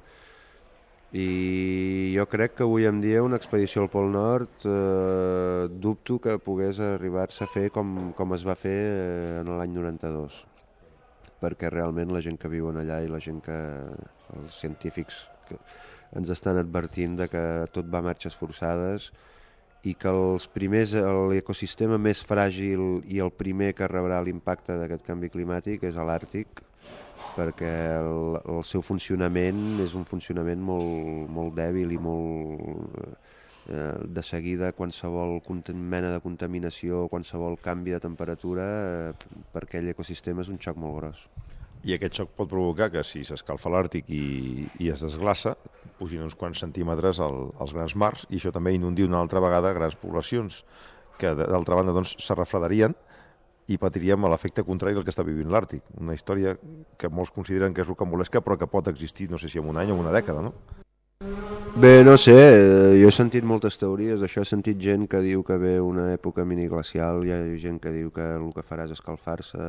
S4: I jo crec que avui en dia una expedició al Pol Nord dubto que pogués arribar-se a fer com es va fer en l'any 92, perquè realment la gent que viuen allà i la gent els científics que ens estan advertint de que tot va a marxes forçades i que l'ecosistema més fràgil i el primer que rebrà l'impacte d'aquest canvi climàtic és l'Àrtic, perquè el seu funcionament és un funcionament molt dèbil i molt... de seguida qualsevol mena de contaminació, qualsevol canvi de temperatura, per aquell ecosistema és un xoc molt gros.
S1: I aquest xoc pot provocar que si s'escalfa l'Àrtic i es desglaça, pugin uns quants centímetres als grans mars, i això també inundi una altra vegada grans poblacions que d'altra banda doncs, se refredarien i patiríem l'efecte contrari al que està vivint l'Àrtic. Una història que molts consideren que és rocambolesca, però que pot existir, no sé si en un any o una dècada, no?
S4: Bé, no sé, jo he sentit moltes teories d'això, he sentit gent que diu que ve una època miniglacial, hi ha gent que diu que el que farà és escalfar-se.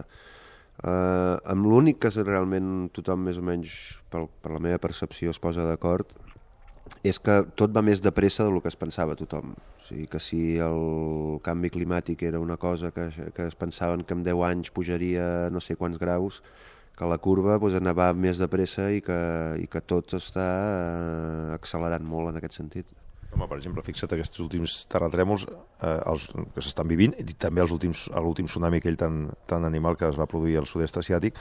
S4: Amb l'únic que realment tothom més o menys, per la meva percepció, es posa d'acord, és que tot va més de pressa del que es pensava tothom. O sigui que si el canvi climàtic era una cosa que es pensaven que en 10 anys pujaria no sé quants graus, que la curva doncs, anava més de pressa i que tot està accelerant molt en aquest sentit.
S1: Home, per exemple, fixa't aquests últims terratrèmols que s'estan vivint, i també l'últim tsunami aquell tan animal que es va produir al sud-est asiàtic,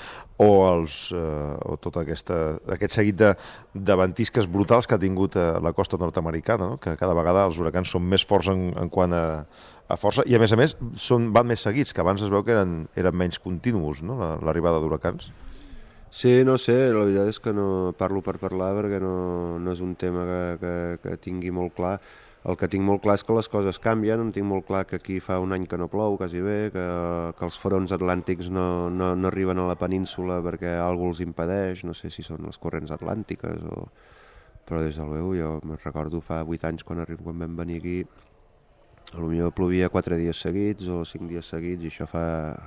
S1: o tot aquest seguit de ventisques brutals que ha tingut la costa nord-americana, no? Que cada vegada els huracans són més forts en quant a força, i a més van més seguits, que abans es veu que eren menys continus, no? L'arribada d'huracans.
S4: Sí, no sé, la veritat és que no parlo per parlar perquè no és un tema que tingui molt clar. El que tinc molt clar és que les coses canvien, tinc molt clar que aquí fa un any que no plou, quasi bé, que els fronts atlàntics no arriben a la península perquè algú els impedeix, no sé si són les corrents atlàntiques però des del veu jo me'n recordo fa 8 anys quan vam venir aquí, potser plovia 4 dies seguits o 5 dies seguits i això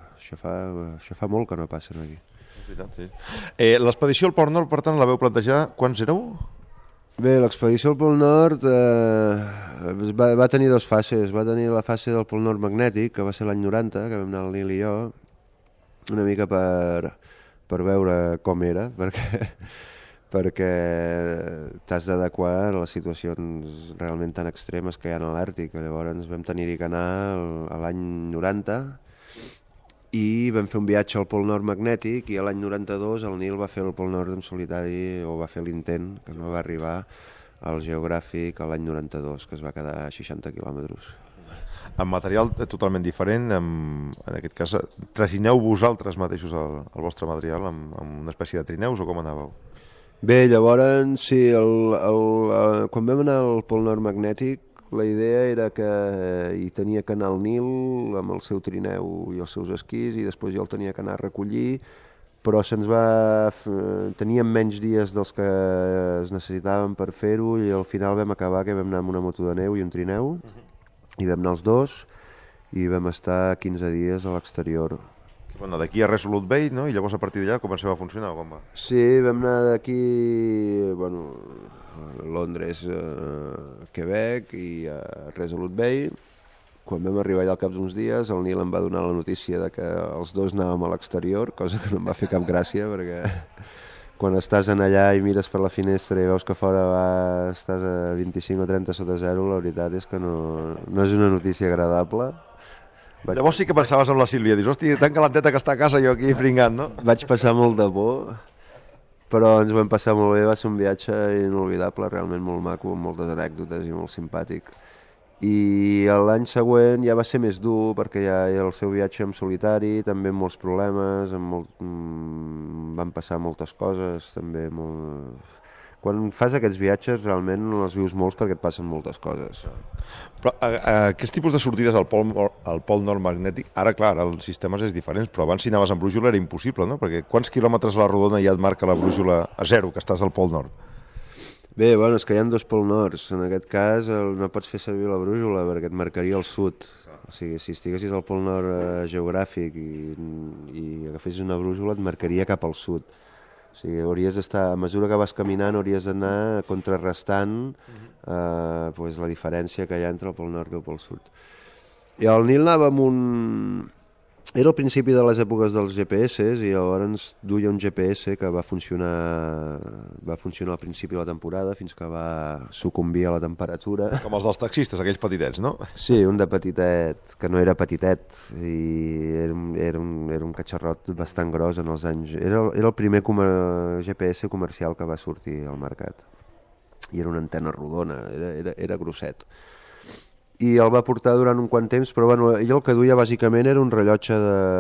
S4: fa molt que no passen aquí.
S1: Sí. L'expedició al Pol Nord, per tant, la veu plantejar, quants éreu?
S4: Bé, l'expedició al Pol Nord va tenir 2 fases. Va tenir la fase del Pol Nord magnètic, que va ser l'any 90, que vam anar el Nil i jo, una mica per veure com era, perquè t'has d'adequar a les situacions realment tan extremes que hi ha a l'Àrtic. Llavors vam tenir que anar a l'any 90 i vam fer un viatge al Pol Nord magnètic i l'any 92 el Nil va fer el Pol Nord en solitari, o va fer l'intent, que no va arribar al geogràfic l'any 92, que es va quedar a 60 quilòmetres.
S1: Amb material totalment diferent, en aquest cas, tragineu vosaltres mateixos el vostre material amb una espècie de trineus, o com anàveu?
S4: Bé, llavors, sí, quan vam anar al Pol Nord magnètic, la idea era que hi tenia que anar al Nil amb el seu trineu i els seus esquís i després jo el tenia que anar a recollir, però teníem menys dies dels que es necessitaven per fer-ho i al final vam acabar que vam anar amb una moto de neu i un trineu i vam anar els dos i vam estar 15 dies a l'exterior.
S1: Bueno, d'aquí a Resolute Bay, no? I llavors a partir d'allà comencem a funcionar, com va?
S4: Sí, vam anar d'aquí, Londres, Quebec i a Resolute Bay. Quan vam arribar allà al cap d'uns dies, el Nil em va donar la notícia de que els dos anàvem a l'exterior, cosa que no em va fer cap gràcia, perquè quan estàs en allà i mires per la finestra i veus que fora estàs a 25 o 30 sota zero, la veritat és que no és una notícia agradable.
S1: Llavors sí que pensaves en la Sílvia, dius, hòstia, tan calenteta que està a casa, jo aquí fringant, no?
S4: Vaig passar molt de por, però ens ho vam passar molt bé, va ser un viatge inolvidable, realment molt maco, amb moltes anècdotes i molt simpàtic. I l'any següent ja va ser més dur, perquè ja el seu viatge en solitari, també amb molts problemes, van passar moltes coses, també Quan fas aquests viatges realment no els vius molts perquè et passen moltes coses.
S1: Però aquests tipus de sortides al Pol Nord magnètic, ara clar, els sistemes és diferents, però abans si anaves amb brújula era impossible, no? Perquè quants quilòmetres a la rodona ja et marca la brújula a 0, que estàs al Pol Nord?
S4: Bé, bueno, és que hi ha 2 Pol Nords. En aquest cas no pots fer servir la brújula perquè et marcaria el sud. O sigui, si estiguessis al Pol Nord geogràfic i agafessis una brújula et marcaria cap al sud. O sigui, hauries d'estar, a mesura que vas caminant, hauries d'anar contrarrestant la diferència que hi ha entre el Pol Nord i el Pol Sud. I al Nil anava amb un... Era al principi de les èpoques dels GPS i llavors ens duia un GPS que va funcionar al principi de la temporada fins que va sucumbir a la temperatura.
S1: Com els dels taxistes, aquells petitets, no?
S4: Sí, un de petitet, que no era petitet, i era un catxarrot bastant gros en els anys. Era el primer GPS comercial que va sortir al mercat. I era una antena rodona, era grosset. I el va portar durant un quant temps, però bueno, ell el que duia bàsicament era un rellotge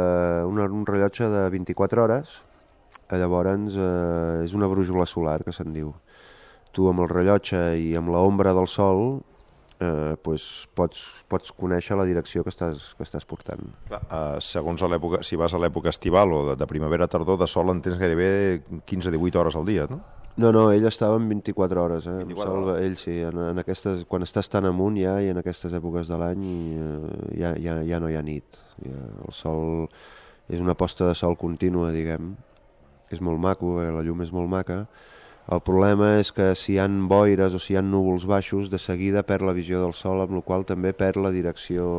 S4: de 24 hores. Llavors és una brújula solar, que se'n diu. Tu amb el rellotge i amb l'ombra del sol pots conèixer la direcció que estàs portant.
S1: Clar, segons l'època, si vas a l'època estival o de primavera-tardor, de sol en tens gairebé 15-18 hores al dia, no?
S4: No, ell estava en 24 hores.
S1: 24
S4: Sol,
S1: hores.
S4: ell sí, en aquestes, quan estàs tan amunt ja, i en aquestes èpoques de l'any ja no hi ha nit. El sol és una posta de sol contínua, diguem, que és molt maco, la llum és molt maca. El problema és que si hi ha boires o si hi ha núvols baixos, de seguida perd la visió del sol, amb la qual també perd la direcció.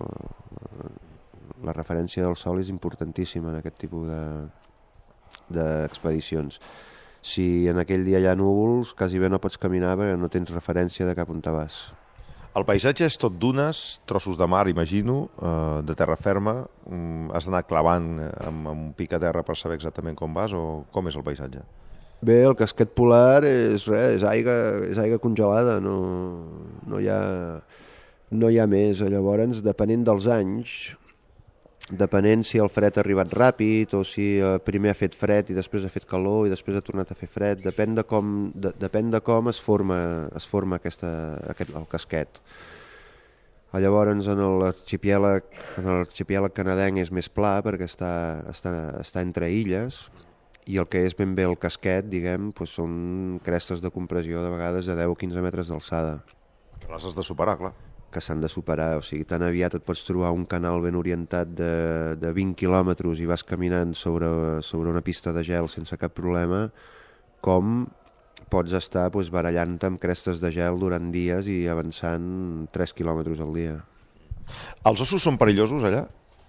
S4: La referència del sol és importantíssima en aquest tipus d'expedicions. Si en aquell dia hi ha núvols, quasi bé no pots caminar perquè no tens referència de cap on te vas.
S1: El paisatge és tot dunes, trossos de mar, imagino, de terra ferma. Has d'anar clavant amb un pic a terra per saber exactament com vas, o com és el paisatge?
S4: Bé, el casquet polar és aigua congelada, no hi ha més. Llavors, depenent dels anys, depenent si el fred ha arribat ràpid o si primer ha fet fred i després ha fet calor i després ha tornat a fer fred, depèn de com es forma el casquet. Llavors en l'arxipèlag canadenc és més pla perquè està entre illes, i el que és ben bé el casquet, diguem, doncs són crestes de compressió de vegades de 10 o 15 metres d'alçada.
S1: Que les has de superar, clar.
S4: Que s'han de superar, o sigui, tan aviat et pots trobar un canal ben orientat de 20 quilòmetres i vas caminant sobre una pista de gel sense cap problema, com pots estar barallant-te amb crestes de gel durant dies i avançant 3 quilòmetres al dia.
S1: Els ossos són perillosos allà?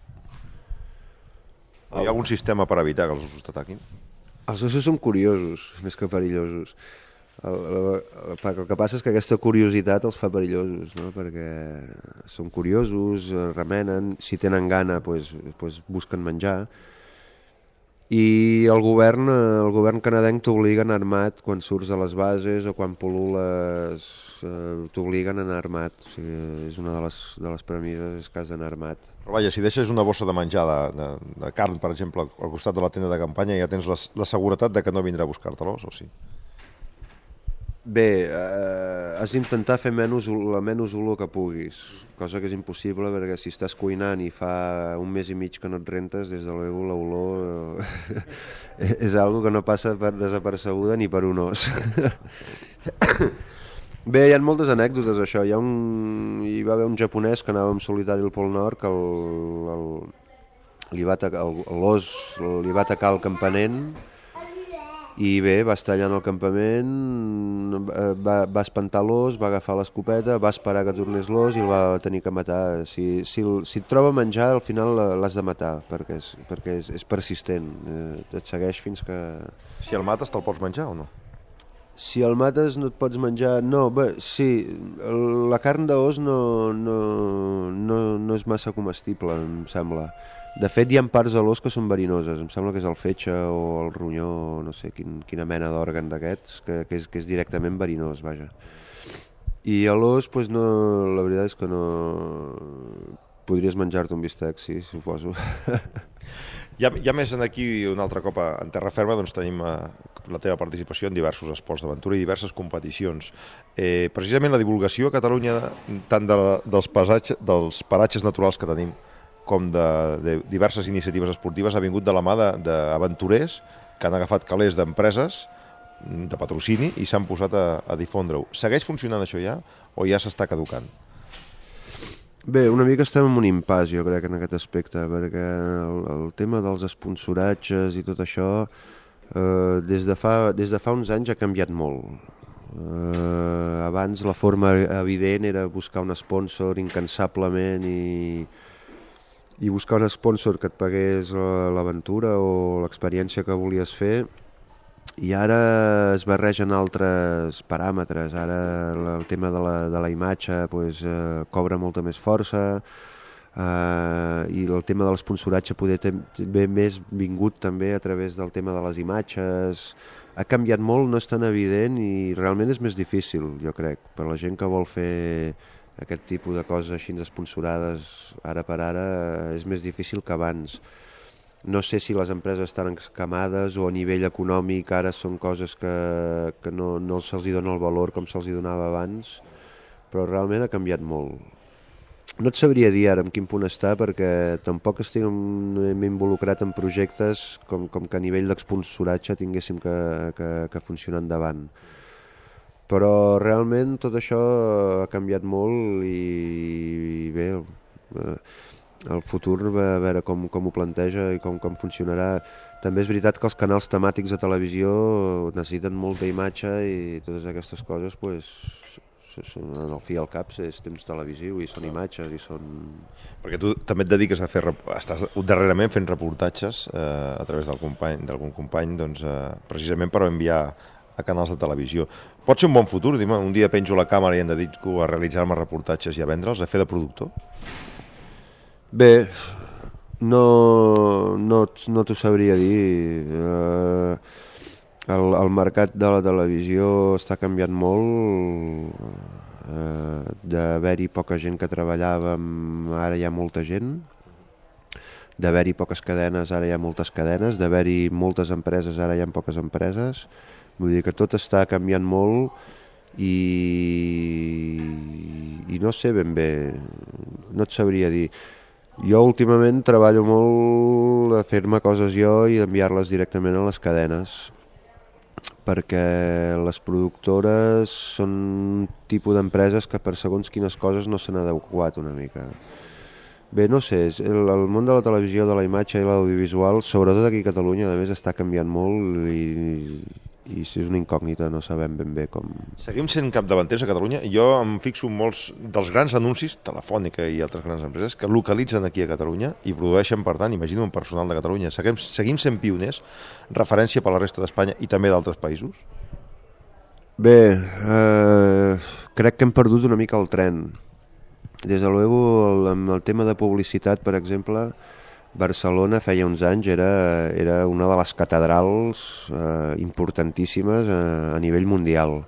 S1: Hi ha algun sistema per evitar que els ossos t'ataquin?
S4: Els ossos són curiosos, més que perillosos. El que passa és que aquesta curiositat els fa perillosos, no? Perquè són curiosos, remenen, si tenen gana pues busquen menjar, i el govern canadenc t'obliga a anar armat quan surts de les bases o quan pul·lules, t'obliguen a anar armat. O sigui, és una de les premisses, és que has d'anar armat.
S1: Però vaja, si deixes una bossa de menjar de carn, per exemple, al costat de la tenda de campanya, ja tens la seguretat de que no vindrà a buscar-te-los, o sí?
S4: Bé, has d'intentar fer la menys olor que puguis, cosa que és impossible perquè si estàs cuinant i fa un mes i mig que no et rentes, des de l'olor és algo que no passa desapercebuda ni per un os. Bé, hi ha moltes anècdotes això. Hi va haver un japonès que anava en solitari al Pol Nord que l'os li va atacar el campanent i bé, va estar allà en el campament, va espantar l'os, va agafar l'escopeta, va esperar que tornés l'os i el va tenir que matar. Si et troba menjar, al final l'has de matar, perquè és persistent, et segueix fins que...
S1: Si el mates, te'l pots menjar o no?
S4: Si el mates no et pots menjar... No, bé, sí, la carn d'os no és massa comestible, em sembla. De fet, hi ha parts de l'os que són verinoses. Em sembla que és el fetge o el ronyó, o no sé quina mena d'òrgan d'aquests, que és directament verinós, vaja. I a l'os, doncs no, la veritat és que no... Podries menjar-te un bistec, sí, suposo.
S1: Ja més aquí, un altre cop en terra ferma, doncs tenim la teva participació en diversos esports d'aventura i diverses competicions. Precisament la divulgació a Catalunya, tant dels paratges naturals que tenim, com de diverses iniciatives esportives, ha vingut de la mà d'aventurers que han agafat calés d'empreses de patrocini i s'han posat a difondre-ho. Segueix funcionant això ja o ja s'està caducant?
S4: Bé, una mica estem en un impàs, jo crec, en aquest aspecte, perquè el tema dels sponsoratges i tot això des de fa uns anys ha canviat molt. Abans la forma evident era buscar un sponsor incansablement i buscar un sponsor que et pagués l'aventura o l'experiència que volies fer, i ara es barregen altres paràmetres. Ara el tema de la imatge cobra molta més força, i el tema de l'esponsoratge poder ve més vingut també a través del tema de les imatges. Ha canviat molt, no és tan evident i realment és més difícil, jo crec, per la gent que vol fer aquest tipus de coses així esponsorades ara per ara. És més difícil que abans. No sé si les empreses estan escamades o a nivell econòmic ara són coses que no se'ls dona el valor com se'ls donava abans, però realment ha canviat molt. No et sabria dir ara en quin punt està, perquè tampoc estic involucrat en projectes com que a nivell d'exponsoratge tinguéssim que funcionar endavant. Però realment tot això ha canviat molt i bé, el futur va a veure com ho planteja i com funcionarà. També és veritat que els canals temàtics de televisió necessiten molta imatge i totes aquestes coses pues, en el fi al cap és temps televisiu i són imatges i són...
S1: Perquè tu també et dediques a fer... Estàs darrerament fent reportatges a través d'algun company doncs, precisament per enviar a canals de televisió. Pot ser un bon futur? Un dia penjo la càmera i em dedico a realitzar-me reportatges i a vendre'ls, a fer de productor?
S4: Bé, no t'ho sabria dir. El mercat de la televisió està canviant molt, d'haver-hi poca gent que treballava, ara hi ha molta gent, d'haver-hi poques cadenes, ara hi ha moltes cadenes, d'haver-hi moltes empreses, ara hi ha poques empreses, vull dir que tot està canviant molt i no sé ben bé, no et sabria dir. Jo últimament treballo molt a fer-me coses jo i enviar-les directament a les cadenes, perquè les productores són un tipus d'empreses que per segons quines coses no s'han adequat una mica. Bé, no sé, el món de la televisió, de la imatge i l'audiovisual, sobretot aquí a Catalunya, a més està canviant molt i és una incògnita, no sabem ben bé com...
S1: Seguim sent capdavanters a Catalunya i jo em fixo en molts dels grans anuncis, Telefònica i altres grans empreses, que localitzen aquí a Catalunya i produeixen, per tant, imagino un personal de Catalunya. Seguim sent pioners, referència per la resta d'Espanya i també d'altres països?
S4: Bé, crec que hem perdut una mica el tren. Des de luego, amb el tema de publicitat, per exemple, Barcelona feia uns anys era una de les catedrals importantíssimes a nivell mundial.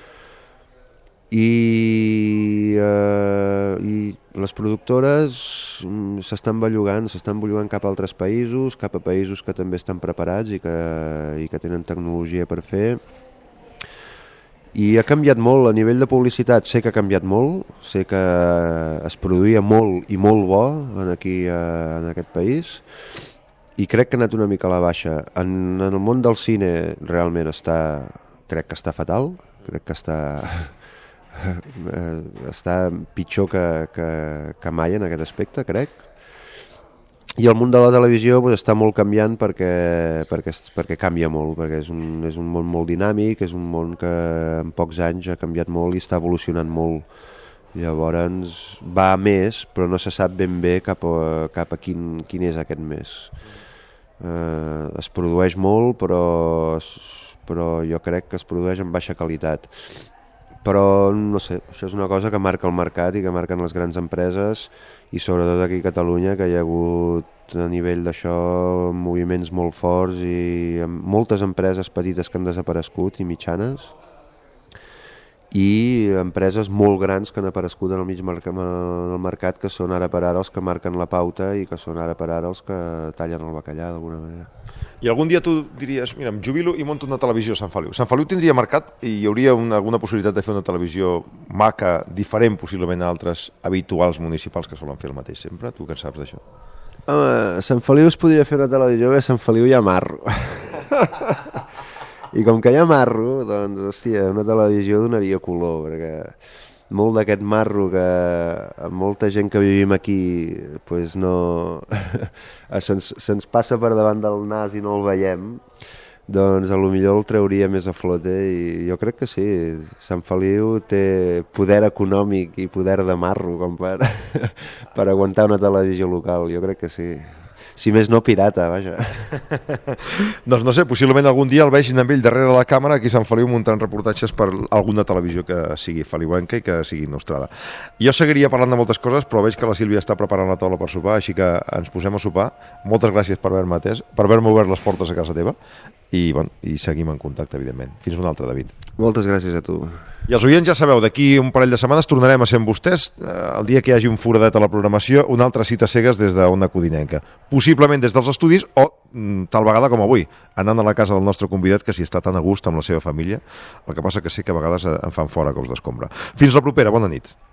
S4: I les productores s'estan bellugant cap a altres països, cap a països que també estan preparats i que tenen tecnologia per fer. I ha canviat molt a nivell de publicitat, sé que ha canviat molt, sé que es produïa molt i molt bo aquí en aquest país i crec que ha anat una mica a la baixa. En el món del cine realment crec que està fatal, crec que està pitjor que mai en aquest aspecte, crec. I el món de la televisió està molt canviant perquè canvia molt, perquè és un món molt dinàmic, és un món que en pocs anys ha canviat molt i està evolucionant molt. Llavors va a més, però no se sap ben bé cap a quin és aquest més. Es produeix molt, però jo crec que es produeix amb baixa qualitat. Però no sé, això és una cosa que marca el mercat i que marquen les grans empreses i sobretot aquí a Catalunya, que hi ha hagut a nivell d'això moviments molt forts i moltes empreses petites que han desaparegut i mitjanes i empreses molt grans que han aparegut en el mercat, que són ara per ara els que marquen la pauta i que són ara per ara els que tallen el bacallà d'alguna manera.
S1: I algun dia tu diries, mira, em jubilo i monto una televisió a Sant Feliu. Sant Feliu tindria mercat i hi hauria alguna possibilitat de fer una televisió maca, diferent possiblement a altres habituals municipals que solen fer el mateix sempre? Tu què en saps d'això?
S4: A Sant Feliu es podria fer una televisió, perquè a Sant Feliu hi ha marro. I com que hi ha marro, doncs, hòstia, una televisió donaria color, perquè molt d'aquest marro que molta gent que vivim aquí pues no se'ns passa per davant del nas i no el veiem, doncs a lo millor el trauria més a flote i jo crec que sí, Sant Feliu té poder econòmic i poder de marro com per aguantar una televisió local, jo crec que sí. Si més no, pirata, vaja.
S1: Doncs no sé, possiblement algun dia el vegin amb ell darrere la càmera aquí a Sant Feliu muntant reportatges per alguna televisió que sigui feliuenca i que sigui nostrada. Jo seguiria parlant de moltes coses, però veig que la Sílvia està preparant la taula per sopar, així que ens posem a sopar. Moltes gràcies per haver-me atès, per haver-me obert les portes a casa teva. i seguim en contacte, evidentment. Fins un altre, David.
S4: Moltes gràcies a tu.
S1: I els oients ja sabeu, d'aquí un parell de setmanes tornarem a ser amb vostès el dia que hi hagi un foradet a la programació, una altra cita cegues des d'Ona Codinenca. Possiblement des dels estudis o, tal vegada com avui, anant a la casa del nostre convidat que s'hi està tan a gust amb la seva família. El que passa que sé que a vegades en fan fora cops d'escombra. Fins la propera, bona nit.